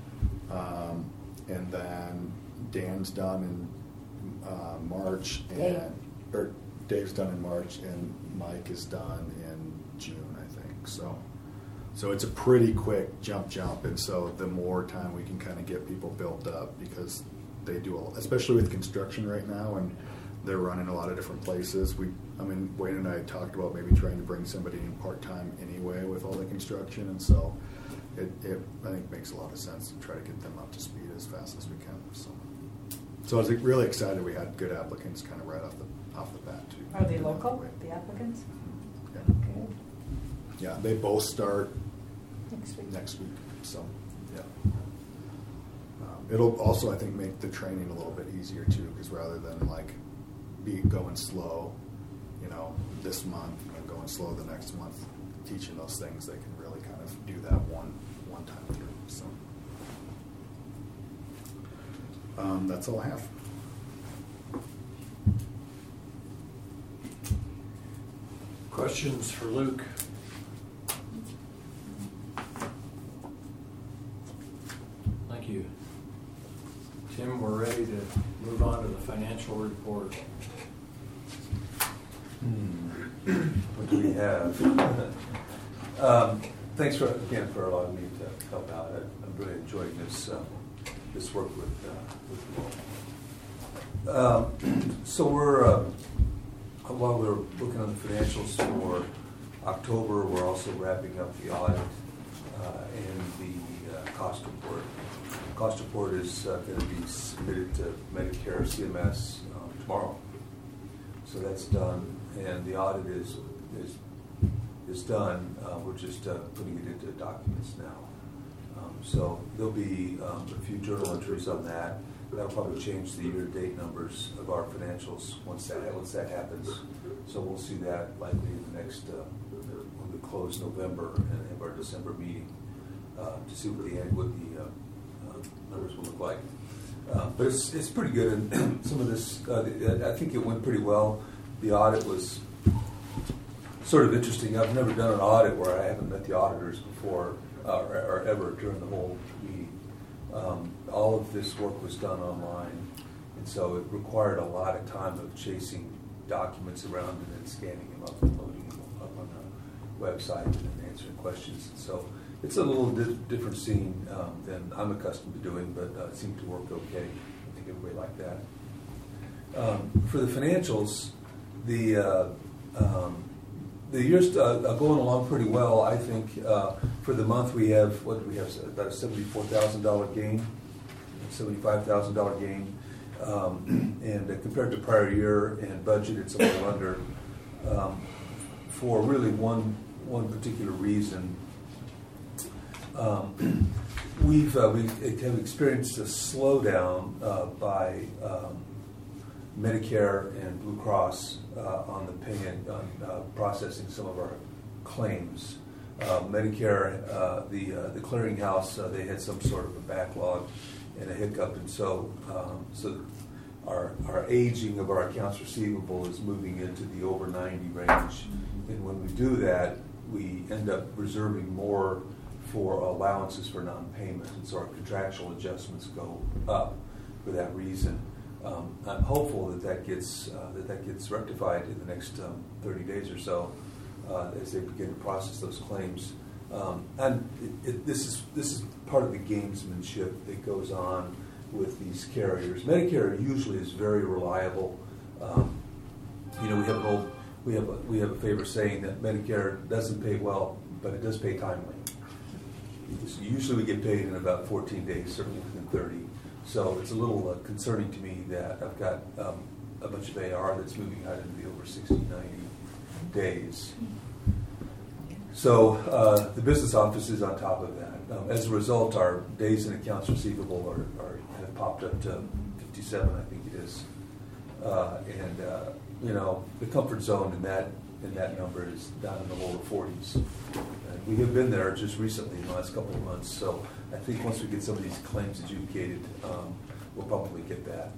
[SPEAKER 2] and then Dan's done in March, or Dave's done in March, and Mike is done in June, I think. So it's a pretty quick jump, and so the more time we can kind of get people built up, because they do, especially with construction right now, and they're running a lot of different places. Wayne and I had talked about maybe trying to bring somebody in part-time anyway with all the construction, and so it I think makes a lot of sense to try to get them up to speed as fast as we can. So I was really excited we had good applicants kind of right off the bat too.
[SPEAKER 7] Are they local, the applicants?
[SPEAKER 2] Yeah.
[SPEAKER 5] Good.
[SPEAKER 2] Yeah, they both start
[SPEAKER 5] Next week.
[SPEAKER 2] So yeah. It'll also, I think, make the training a little bit easier too, because rather than going slow, this month and going slow the next month, teaching those things, they can really kind of do that one time through. So that's all I have.
[SPEAKER 1] Questions for Luke? Thank you. Tim, we're ready to move on to the financial report.
[SPEAKER 10] What do we have? Thanks again for allowing me to help out. I'm really enjoying this work with you all. So while we're looking on the financials for October, we're also wrapping up the audit and the cost report. The cost report is going to be submitted to Medicare CMS tomorrow. So that's done, and the audit is done. We're just putting it into documents now. So there'll be a few journal entries on that. That'll probably change the year-to-date numbers of our financials once that happens. So we'll see that likely in the next, when we close November and have our December meeting to see what the numbers will look like. But it's pretty good, and some of this, I think it went pretty well. The audit was sort of interesting. I've never done an audit where I haven't met the auditors before or ever during the whole meeting. All of this work was done online, and so it required a lot of time of chasing documents around and then scanning them up and loading them up on the website and then answering questions. And so it's a little different scene than I'm accustomed to doing, but it seemed to work okay. I think everybody liked that. For the financials, the year's going along pretty well. I think for the month we have, what do we have, about a $74,000 gain, $75,000 gain. And compared to prior year and budget, it's a little under. For really one particular reason, we have experienced a slowdown by Medicare and Blue Cross on the paying on processing some of our claims. Medicare, the clearinghouse, they had some sort of a backlog and a hiccup, and so our aging of our accounts receivable is moving into the over 90 range, and when we do that, we end up reserving more for allowances for non-payment, and so our contractual adjustments go up for that reason. I'm hopeful that gets rectified in the next 30 days or so as they begin to process those claims. And this is part of the gamesmanship that goes on with these carriers. Medicare usually is very reliable. We have a favorite saying that Medicare doesn't pay well, but it does pay timely. Usually we get paid in about 14 days, certainly within 30. So it's a little concerning to me that I've got a bunch of AR that's moving out into the over 60, 90 days. So the business office is on top of that. As a result, our days in accounts receivable have popped up to 57, I think it is. The comfort zone in that number is down in the lower 40s. And we have been there just recently in the last couple of months. So I think once we get some of these claims adjudicated, we'll probably get that.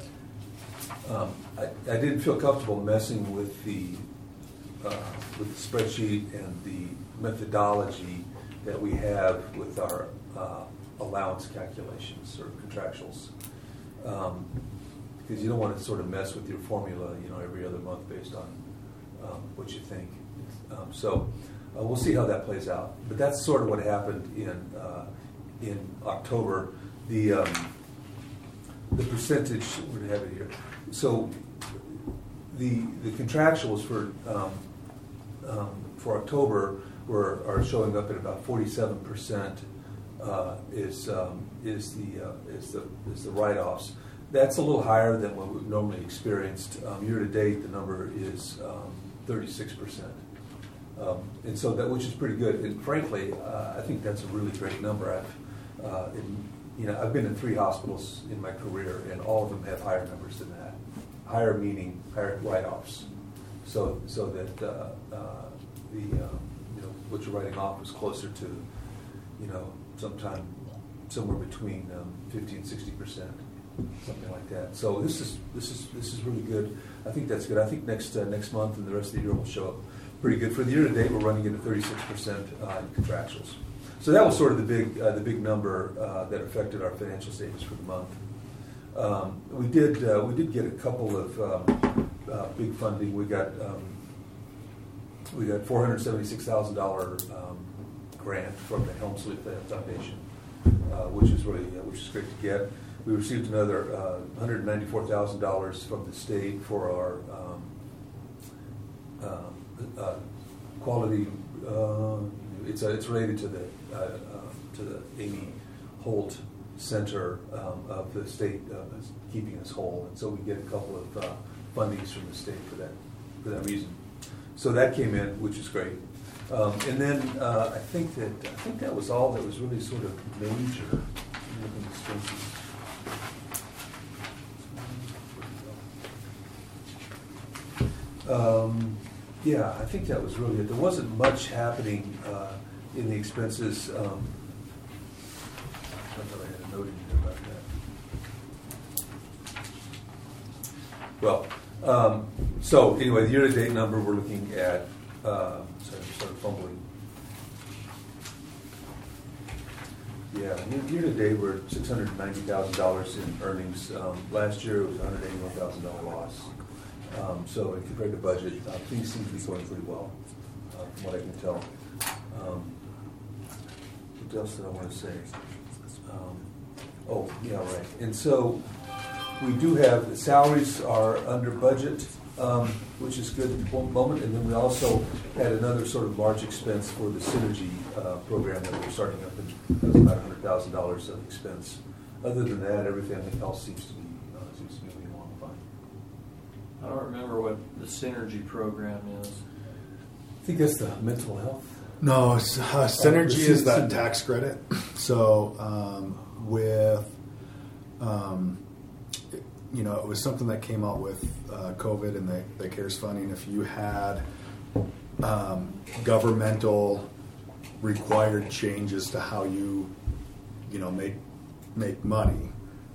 [SPEAKER 10] I didn't feel comfortable messing with the spreadsheet and the methodology that we have with our allowance calculations or contractuals, because you don't want to sort of mess with your formula, every other month based on what you think. So we'll see how that plays out. But that's sort of what happened in October. The percentage, we're going to have it here. So the contractuals for October are showing up at about 47% is the write-offs. That's a little higher than what we've normally experienced. Year to date, the number is 36%, and so which is pretty good. And frankly, I think that's a really great number. I've been in 3 hospitals in my career, and all of them have higher numbers than that. Higher meaning higher write-offs, so that what you're writing off is closer to, somewhere between 50 and 60%, something like that. So this is really good. I think that's good. I think next month and the rest of the year will show up pretty good. For the year to date, we're running into 36% in contractuals. So that was sort of the big number that affected our financial statements for the month. We did get a couple of big funding. We got $476,000 grant from the Helmsley Foundation, which is great to get. We received another $194,000 from the state for our quality. It's related to the Amy Holt Center of the state keeping us whole, and so we get a couple of fundings from the state for that reason. So that came in, which is great. And then I think that was all that was really sort of major. I think that was really it. There wasn't much happening in the expenses. I thought I had a note in here about that. Well, so anyway, the year-to-date number we're looking at. Sorry, I'm sort of fumbling. Yeah, year-to-date we're at $690,000 in earnings. Last year it was a $181,000 loss. So compared to budget, things seem to be going pretty well, from what I can tell. What else did I want to say? Right. And so we do have, the salaries are under budget. which is good at one moment. And then we also had another sort of large expense for the Synergy program that we're starting up, and that was about $100,000 of expense. Other than that, everything else seems to be moving along fine.
[SPEAKER 1] I don't remember what the Synergy program is.
[SPEAKER 10] I think that's the mental health.
[SPEAKER 2] No, Synergy is that tax credit. So it was something that came out with COVID and the CARES funding. If you had governmental required changes to how you make money,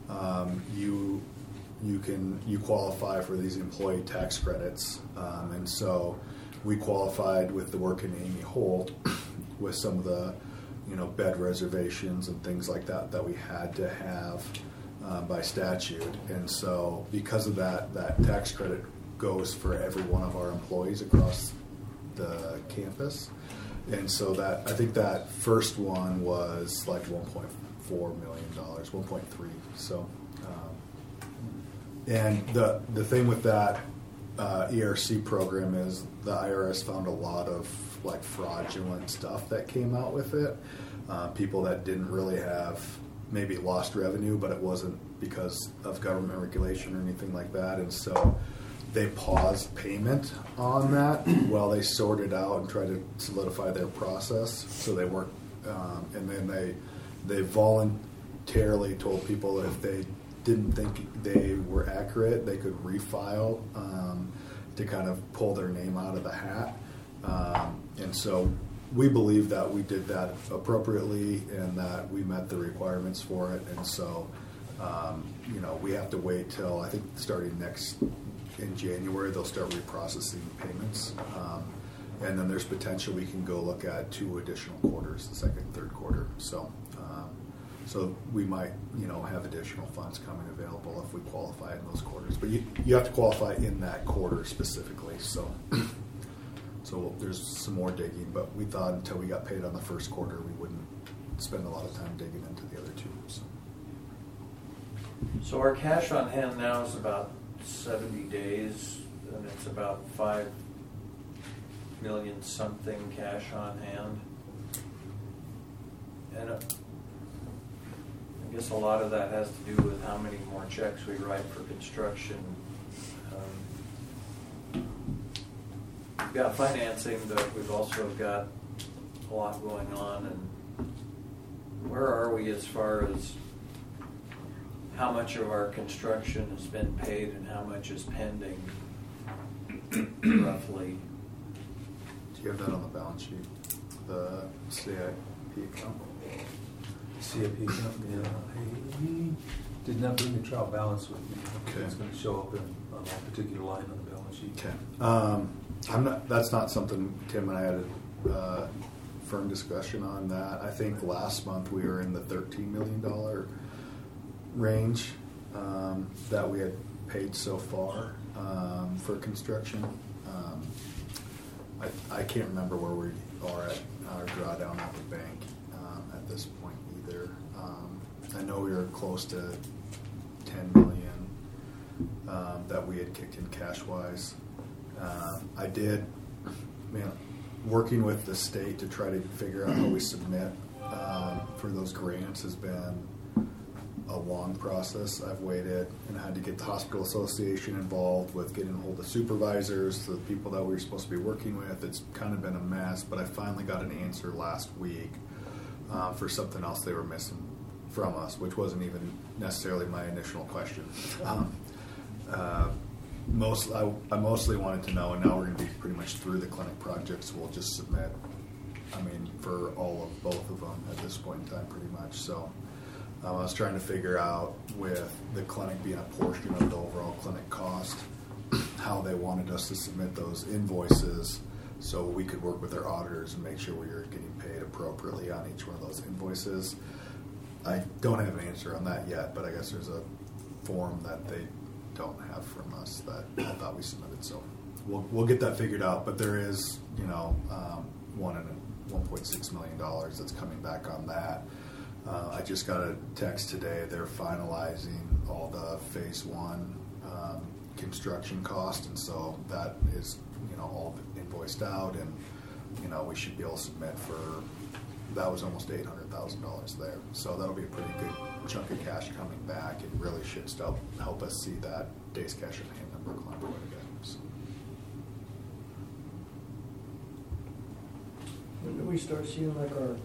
[SPEAKER 2] you qualify for these employee tax credits, and so we qualified with the work in Amy Holt with some of the bed reservations and things like that we had to have by statute. And so because of that tax credit goes for every one of our employees across the campus. And so I think that first one was like $1.4 million, 1.3. So, and the thing with that ERC program is the IRS found a lot of like fraudulent stuff that came out with it. People that didn't really have, maybe lost revenue, but it wasn't because of government regulation or anything like that. And so they paused payment on that while they sorted out and tried to solidify their process. So they weren't, and then they voluntarily told people that if they didn't think they were accurate, they could refile to kind of pull their name out of the hat. And so we believe that we did that appropriately and that we met the requirements for it. And so, we have to wait till, I think starting in January, they'll start reprocessing payments. And then there's potential we can go look at 2 additional quarters, the second and third quarter. So we might, have additional funds coming available if we qualify in those quarters. But you have to qualify in that quarter specifically. So there's some more digging, but we thought until we got paid on the first quarter, we wouldn't spend a lot of time digging into the other 2.
[SPEAKER 1] So our cash on hand now is about 70 days, and it's about 5 million something cash on hand. And I guess a lot of that has to do with how many more checks we write for construction. We've got financing, but we've also got a lot going on. And where are we as far as how much of our construction has been paid and how much is pending, roughly?
[SPEAKER 2] Do you have that on the balance sheet? The CIP account?
[SPEAKER 10] CIP account, yeah. We did not bring the trial balance with me. Okay. It's going to show up on that particular line on the balance sheet.
[SPEAKER 2] Okay. That's not something Tim and I had a firm discussion on that. I think last month we were in the $13 million range that we had paid so far for construction. I can't remember where we are at our drawdown at the bank at this point either. I know we were close to $10 million that we had kicked in cash-wise. I did, working with the state to try to figure out how we submit for those grants has been a long process. I've waited and had to get the hospital association involved with getting a hold of supervisors, the people that we were supposed to be working with. It's kind of been a mess, but I finally got an answer last week for something else they were missing from us, which wasn't even necessarily my initial question. I mostly wanted to know, and now we're going to be pretty much through the clinic projects. We'll just submit, for both of them at this point in time, pretty much. So I was trying to figure out, with the clinic being a portion of the overall clinic cost, how they wanted us to submit those invoices so we could work with their auditors and make sure we were getting paid appropriately on each one of those invoices. I don't have an answer on that yet, but I guess there's a form that they don't have from us that I thought we submitted. So we'll get that figured out. But there is, $1.6 million that's coming back on that. I just got a text today. They're finalizing all the phase 1 construction cost, and so that is, you know, all invoiced out, and, you know, we should be able to submit for, that was almost $800,000 there. So that'll be a pretty good chunk of cash coming back, and really should still help us see that days cash in hand number climb quite again. So.
[SPEAKER 6] When do we start seeing like our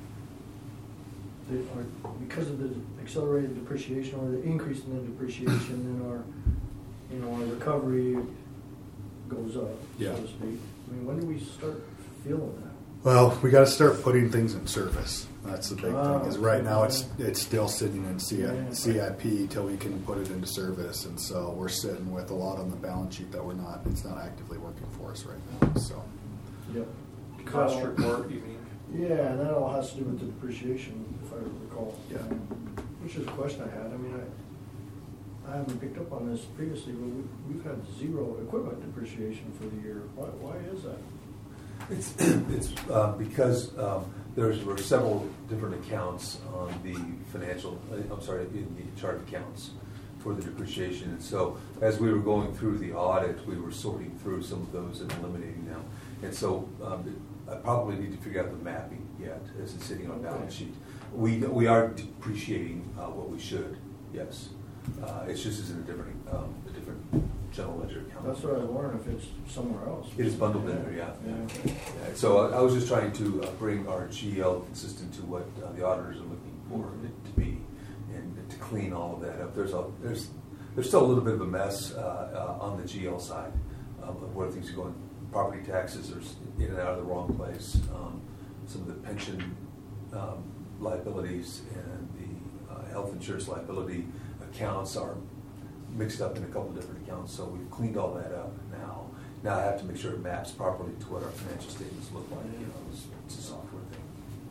[SPEAKER 6] because of the accelerated depreciation or the increase in the depreciation, then our, you know, our recovery goes up,
[SPEAKER 2] Yeah.
[SPEAKER 6] so to speak. I mean, when do we start feeling that?
[SPEAKER 2] Well, we got to start putting things in service. That's the big
[SPEAKER 6] Oh,
[SPEAKER 2] thing. Is right now
[SPEAKER 6] okay.
[SPEAKER 2] it's still sitting in
[SPEAKER 6] Yeah.
[SPEAKER 2] CIP till we can put it into service, and so we're sitting with a lot on the balance sheet that it's not actively working for us right now. So.
[SPEAKER 6] Yep.
[SPEAKER 1] Cost
[SPEAKER 6] Well,
[SPEAKER 1] report, you mean?
[SPEAKER 6] Yeah, and that all has to do with the depreciation, if I recall.
[SPEAKER 2] Yeah.
[SPEAKER 6] Which is a question I had. I mean, I haven't picked up on this previously, but we've had zero equipment depreciation for the year. Why is that?
[SPEAKER 10] It's because there were several different accounts on the financial, in the chart of accounts for the depreciation. And so as we were going through the audit, we were sorting through some of those and eliminating them. And so I probably need to figure out the mapping yet as it's sitting on balance sheet. We are depreciating what we should, yes. It's just as in a different general ledger account.
[SPEAKER 6] That's what I was wondering, if it's somewhere else.
[SPEAKER 10] It is bundled in there, yeah.
[SPEAKER 6] Yeah.
[SPEAKER 10] Yeah. So I was just trying to bring our GL consistent to what the auditors are looking for it to be, and to clean all of that up. There's still a little bit of a mess on the GL side of where things are going. Property taxes are in and out of the wrong place. Some of the pension liabilities and the health insurance liability accounts are mixed up in a couple of different accounts, so we've cleaned all that up now. Now I have to make sure it maps properly to what our financial statements look like. You know, it's a software thing.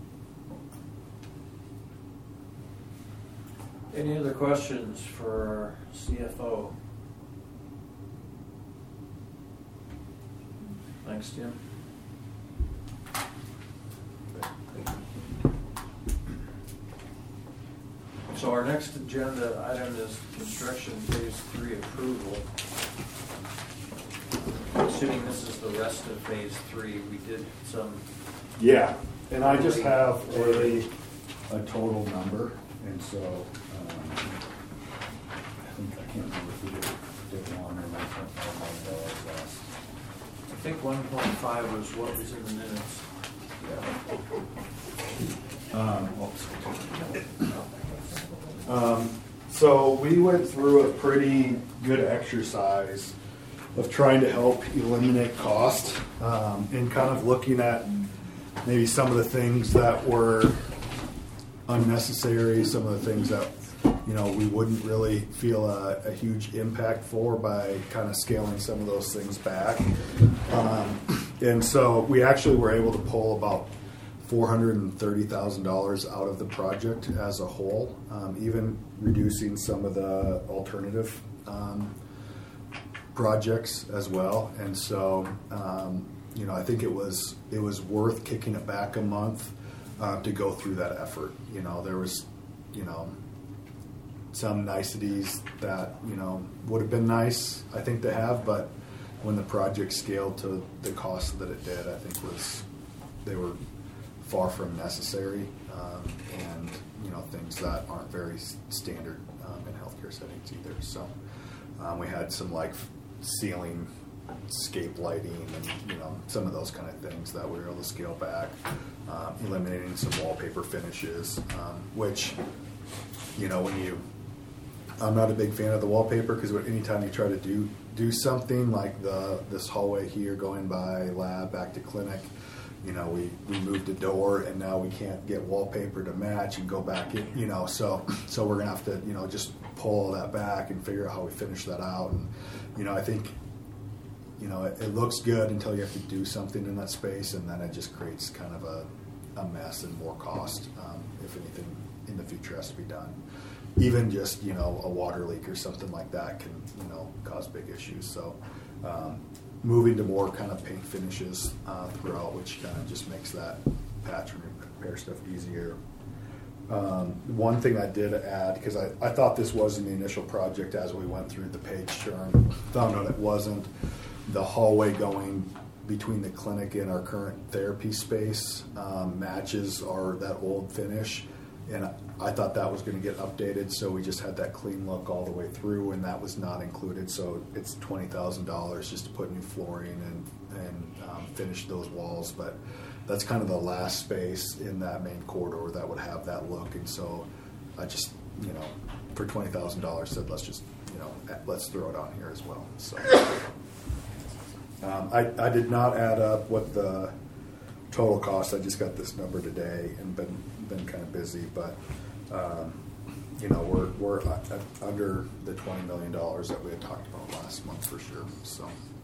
[SPEAKER 1] Any other questions for CFO? Thanks, Tim. So our next agenda item is construction phase 3 approval. Assuming this is the rest of phase 3, we did some.
[SPEAKER 2] Yeah, and I just have a total number, and so I can't remember if we did one or $1.5 million last.
[SPEAKER 1] I think 1.5 was what was in the minutes.
[SPEAKER 2] So we went through a pretty good exercise of trying to help eliminate cost and kind of looking at maybe some of the things that were unnecessary, some of the things that, you know, we wouldn't really feel a huge impact for by kind of scaling some of those things back. And so we actually were able to pull about $430,000 out of the project as a whole, even reducing some of the alternative projects as well. And so, you know, I think it was worth kicking it back a month to go through that effort. You know, there was, you know, some niceties that, you know, would have been nice, I think, to have, but when the project scaled to the cost that it did, I think they were far from necessary, and, you know, things that aren't very standard in healthcare settings either. So we had some like ceiling scape lighting and, you know, some of those kind of things that we were able to scale back, eliminating some wallpaper finishes, which, you know, I'm not a big fan of the wallpaper, because anytime you try to do something like this hallway here going by lab back to clinic, you know, we moved a door and now we can't get wallpaper to match and go back in, you know, so we're gonna have to, you know, just pull all that back and figure out how we finish that out. And, you know, I think, you know, it looks good until you have to do something in that space, and then it just creates kind of a mess and more cost if anything in the future has to be done. Even just, you know, a water leak or something like that can, you know, cause big issues. So moving to more kind of paint finishes throughout, which kind of just makes that patch and repair stuff easier. One thing I did add, because I thought this was in the initial project as we went through the page turn, found out it wasn't. The hallway going between the clinic and our current therapy space matches that old finish, and I thought that was going to get updated, so we just had that clean look all the way through, and that was not included. So it's $20,000 just to put new flooring and finish those walls, but that's kind of the last space in that main corridor that would have that look. And so I just, for $20,000 said, let's throw it on here as well. So I did not add up what the total cost. I just got this number today and been kind of busy, but we're under the $20 million that we had talked about last month for sure. So.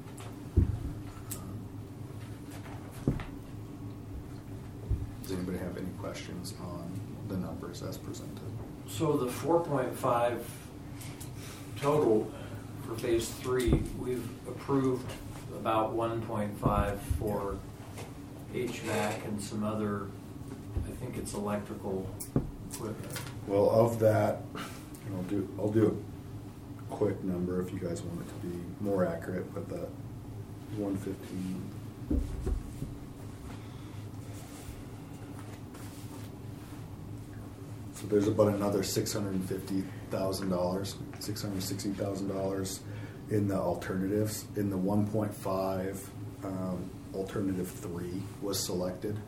[SPEAKER 2] Does anybody have any questions on the numbers as presented?
[SPEAKER 1] So the 4.5 total for phase 3, we've approved about 1.5 for HVAC and some other, I think it's electrical equipment.
[SPEAKER 2] Well, of that, I'll do a quick number if you guys want it to be more accurate, but the 115. So there's about another $650,000, $660,000 in the alternatives. In the 1.5, alternative 3 was selected.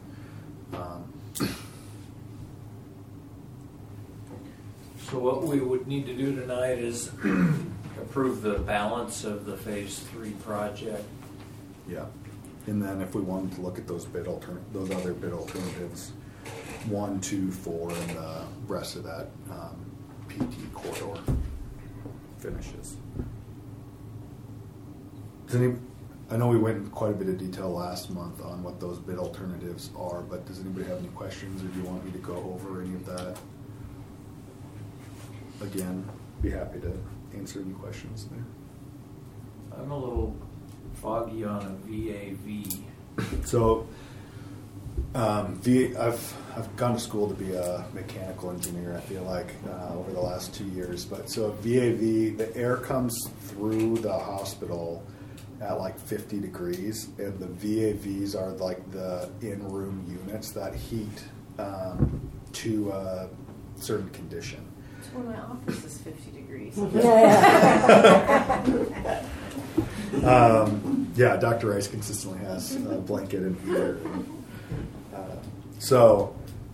[SPEAKER 1] So what we would need to do tonight is approve the balance of the phase 3 project.
[SPEAKER 2] Yeah, and then if we wanted to look at those other bid alternatives, 1, 2, 4, and the rest of that PT corridor finishes. I know we went in quite a bit of detail last month on what those bid alternatives are, but does anybody have any questions, or do you want me to go over any of that? Again, be happy to answer any questions there.
[SPEAKER 1] I'm a little foggy on a VAV.
[SPEAKER 2] So, I've gone to school to be a mechanical engineer, I feel like, over the last 2 years. But so VAV, the air comes through the hospital at like 50 degrees, and the VAVs are like the in-room units that heat to a certain condition.
[SPEAKER 4] Well, my office is 50 degrees.
[SPEAKER 2] Yeah, Dr. Rice consistently has a blanket and heater. So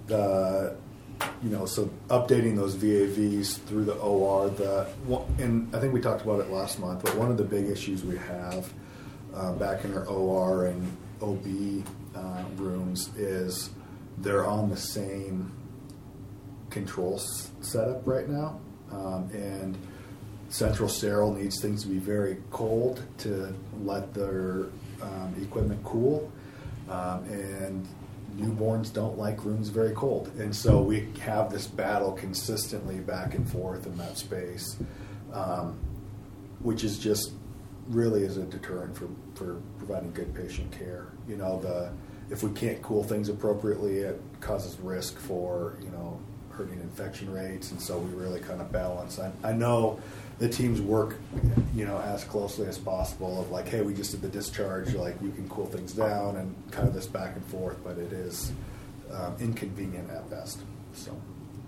[SPEAKER 2] updating those VAVs through the OR, and I think we talked about it last month, but one of the big issues we have back in our OR and OB rooms is they're on the same control setup right now, and Central Sterile needs things to be very cold to let their equipment cool, and newborns don't like rooms very cold, and so we have this battle consistently back and forth in that space, which is just really is a deterrent for providing good patient care. If we can't cool things appropriately, it causes risk for hurting infection rates, and so we really kind of balance. I know the teams work as closely as possible of like, hey, we just did the discharge, like you can cool things down, and kind of this back and forth, but it is inconvenient at best. So,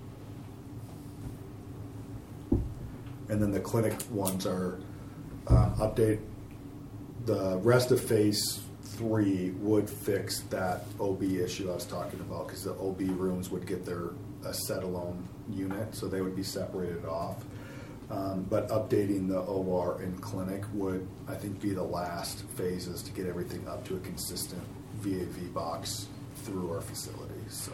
[SPEAKER 2] and then the clinic ones are update. The rest of phase 3 would fix that OB issue I was talking about, because the OB rooms would get their acetylone unit, so they would be separated off. But updating the OR and clinic would, I think, be the last phases to get everything up to a consistent VAV box through our facility. So,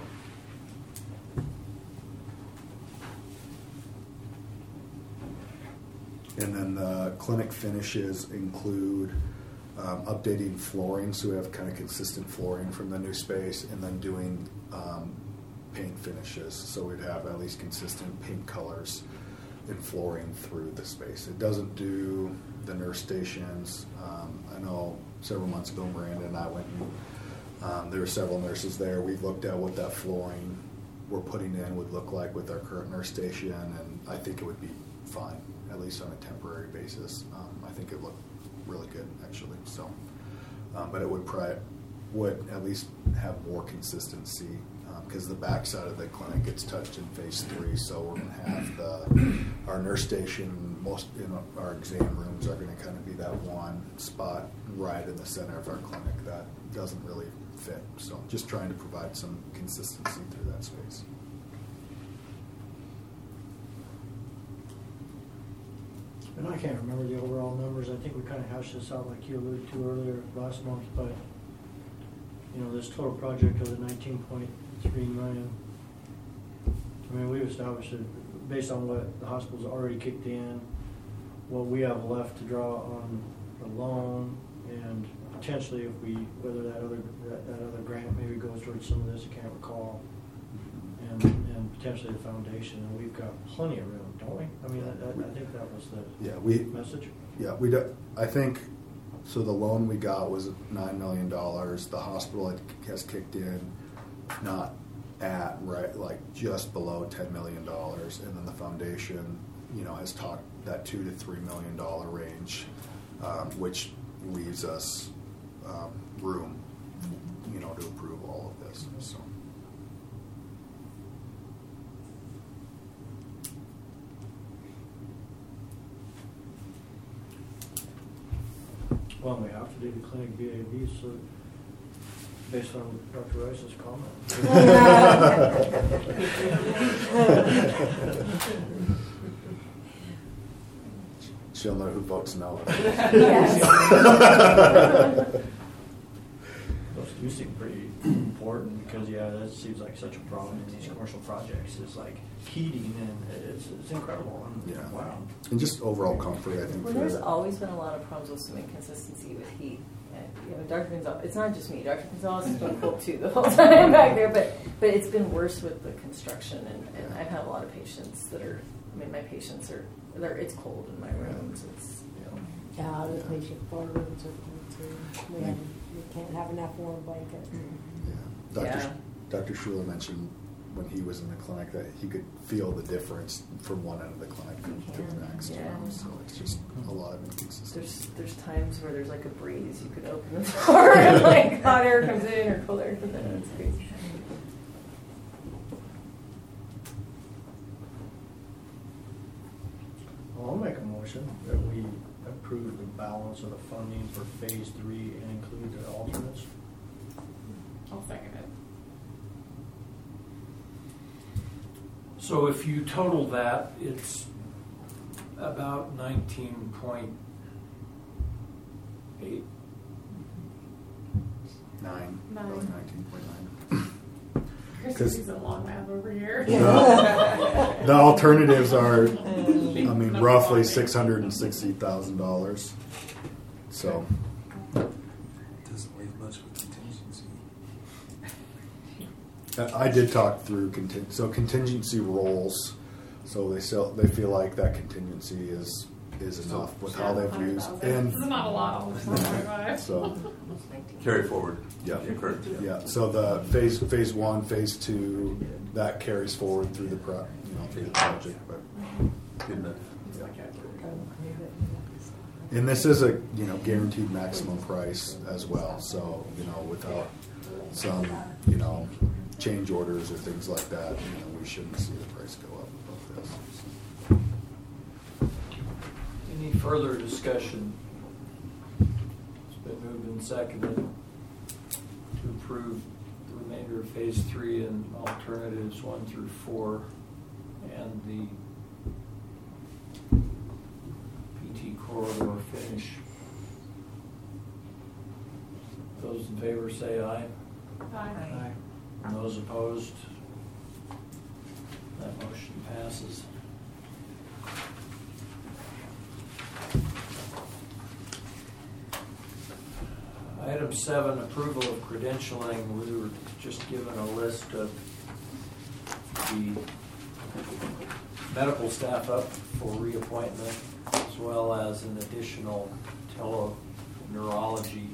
[SPEAKER 2] and then the clinic finishes include updating flooring, so we have kind of consistent flooring from the new space, and then doing paint finishes, so we'd have at least consistent paint colors in flooring through the space. It doesn't do the nurse stations. I know several months ago Miranda and I went and there were several nurses there. We looked at what that flooring we're putting in would look like with our current nurse station, and I think it would be fine, at least on a temporary basis. I think it looked really good, actually. So, but it would at least have more consistency, because the backside of the clinic gets touched in phase 3. So we're going to have our nurse station, most in our exam rooms are going to kind of be that one spot right in the center of our clinic that doesn't really fit. So just trying to provide some consistency through that space.
[SPEAKER 6] And I can't remember the overall numbers. I think we kind of hashed this out like you alluded to earlier last month, but this total project of the 19.3 million. I mean, we've established it based on what the hospital's already kicked in, what we have left to draw on the loan, and potentially whether that other grant maybe goes towards some of this, I can't recall, and potentially the foundation. And we've got plenty of room, don't we? I mean, I think that was the message.
[SPEAKER 2] Yeah, we do. I think so. The loan we got was $9 million. The hospital has kicked in, not at like just below $10 million, and then the foundation, has talked that $2 to $3 million range, which leaves us room, to approve all of this. So.
[SPEAKER 6] Well, we have to do the clinic VAB, so based on Dr. Rice's comment.
[SPEAKER 2] She'll know who votes no.
[SPEAKER 6] Those do seem pretty important because, that seems like such a problem in these commercial projects. It's like heating, and it's incredible. And wow.
[SPEAKER 2] And just overall comfort, I think.
[SPEAKER 4] Well, there's always been a lot of problems with some inconsistency with heat. And, Dr. Gonzalez, it's not just me. Dr. Gonzalez has been cold too the whole time back there, but it's been worse with the construction. And I've had a lot of patients my patients it's cold in my rooms. It's,
[SPEAKER 5] Yeah, the patient floor rooms are cold too. We can't have enough warm blanket.
[SPEAKER 2] Yeah. Dr. Schuler mentioned when he was in the clinic that he could feel the difference from one end of the clinic to the next. So it's just a lot of inconsistency.
[SPEAKER 4] There's times where there's like a breeze. You could open the door and like hot air comes in or cold air comes in. It's crazy.
[SPEAKER 6] I'll make a motion that we approve the balance of the funding for phase 3 and include the alternates.
[SPEAKER 3] I'll second it.
[SPEAKER 1] So if you total that, it's about 19.8.
[SPEAKER 2] 9.
[SPEAKER 3] Nine.
[SPEAKER 2] 19.9.
[SPEAKER 3] Chrissy's a long math over here.
[SPEAKER 2] The alternatives are, roughly $660,000. So.
[SPEAKER 10] Doesn't leave much for contingency.
[SPEAKER 2] I did talk through contingency rolls, so they feel like that contingency is enough with how they've used. And
[SPEAKER 3] this is not a lot.
[SPEAKER 2] So
[SPEAKER 10] Carry forward.
[SPEAKER 2] Yeah.
[SPEAKER 10] Correct.
[SPEAKER 2] Yeah. So the phase 1, phase 2, that carries forward through the through the project. But
[SPEAKER 10] Good enough.
[SPEAKER 2] and this is a guaranteed maximum price as well. So without some change orders or things like that, we shouldn't see the price go up above this.
[SPEAKER 1] Any further discussion? It's been moved and seconded to approve the remainder of phase 3 and alternatives 1 through 4 and the PT corridor finish. Those in favor say aye.
[SPEAKER 3] Aye.
[SPEAKER 1] And those opposed? That motion passes. Item 7, approval of credentialing. We were just given a list of the medical staff up for reappointment, as well as an additional teleneurology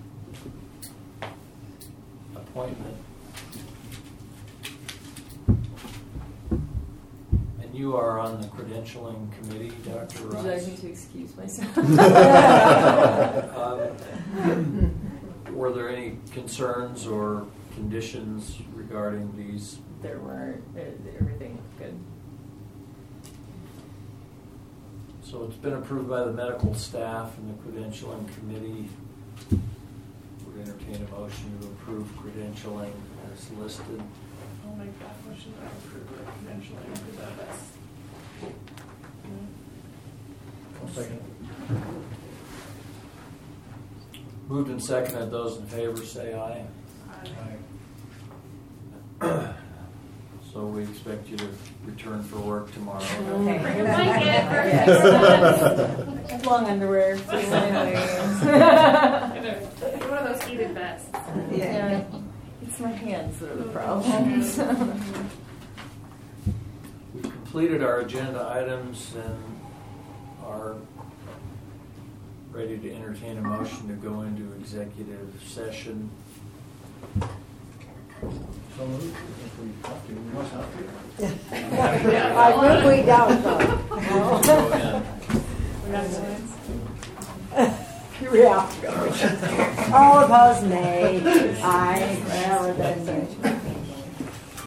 [SPEAKER 1] appointment. And you are on the credentialing committee, Dr.
[SPEAKER 4] Would you like
[SPEAKER 1] Rice.
[SPEAKER 4] me to excuse myself?
[SPEAKER 1] Were there any concerns or conditions regarding these?
[SPEAKER 4] There weren't. Everything was good.
[SPEAKER 1] So it's been approved by the medical staff and the credentialing committee. Would entertain a motion to approve credentialing as listed.
[SPEAKER 3] I'll make that motion to approve the credentialing for the best.
[SPEAKER 6] I'll second.
[SPEAKER 1] Moved and seconded. Those in favor say aye. So we expect you to return for work tomorrow.
[SPEAKER 4] Okay.
[SPEAKER 3] Bring a blanket for
[SPEAKER 4] Yes. Long underwear.
[SPEAKER 3] One of those heated vests.
[SPEAKER 4] Yeah. It's my hands that are the problem.
[SPEAKER 1] We've completed our agenda items and are ready to entertain a motion to go into executive session.
[SPEAKER 6] So moved. If we have to, we must have to.
[SPEAKER 5] I think we don't though.
[SPEAKER 1] Go ahead.
[SPEAKER 3] We got plans?
[SPEAKER 5] Yeah. All opposed, nay. Aye. Well, then,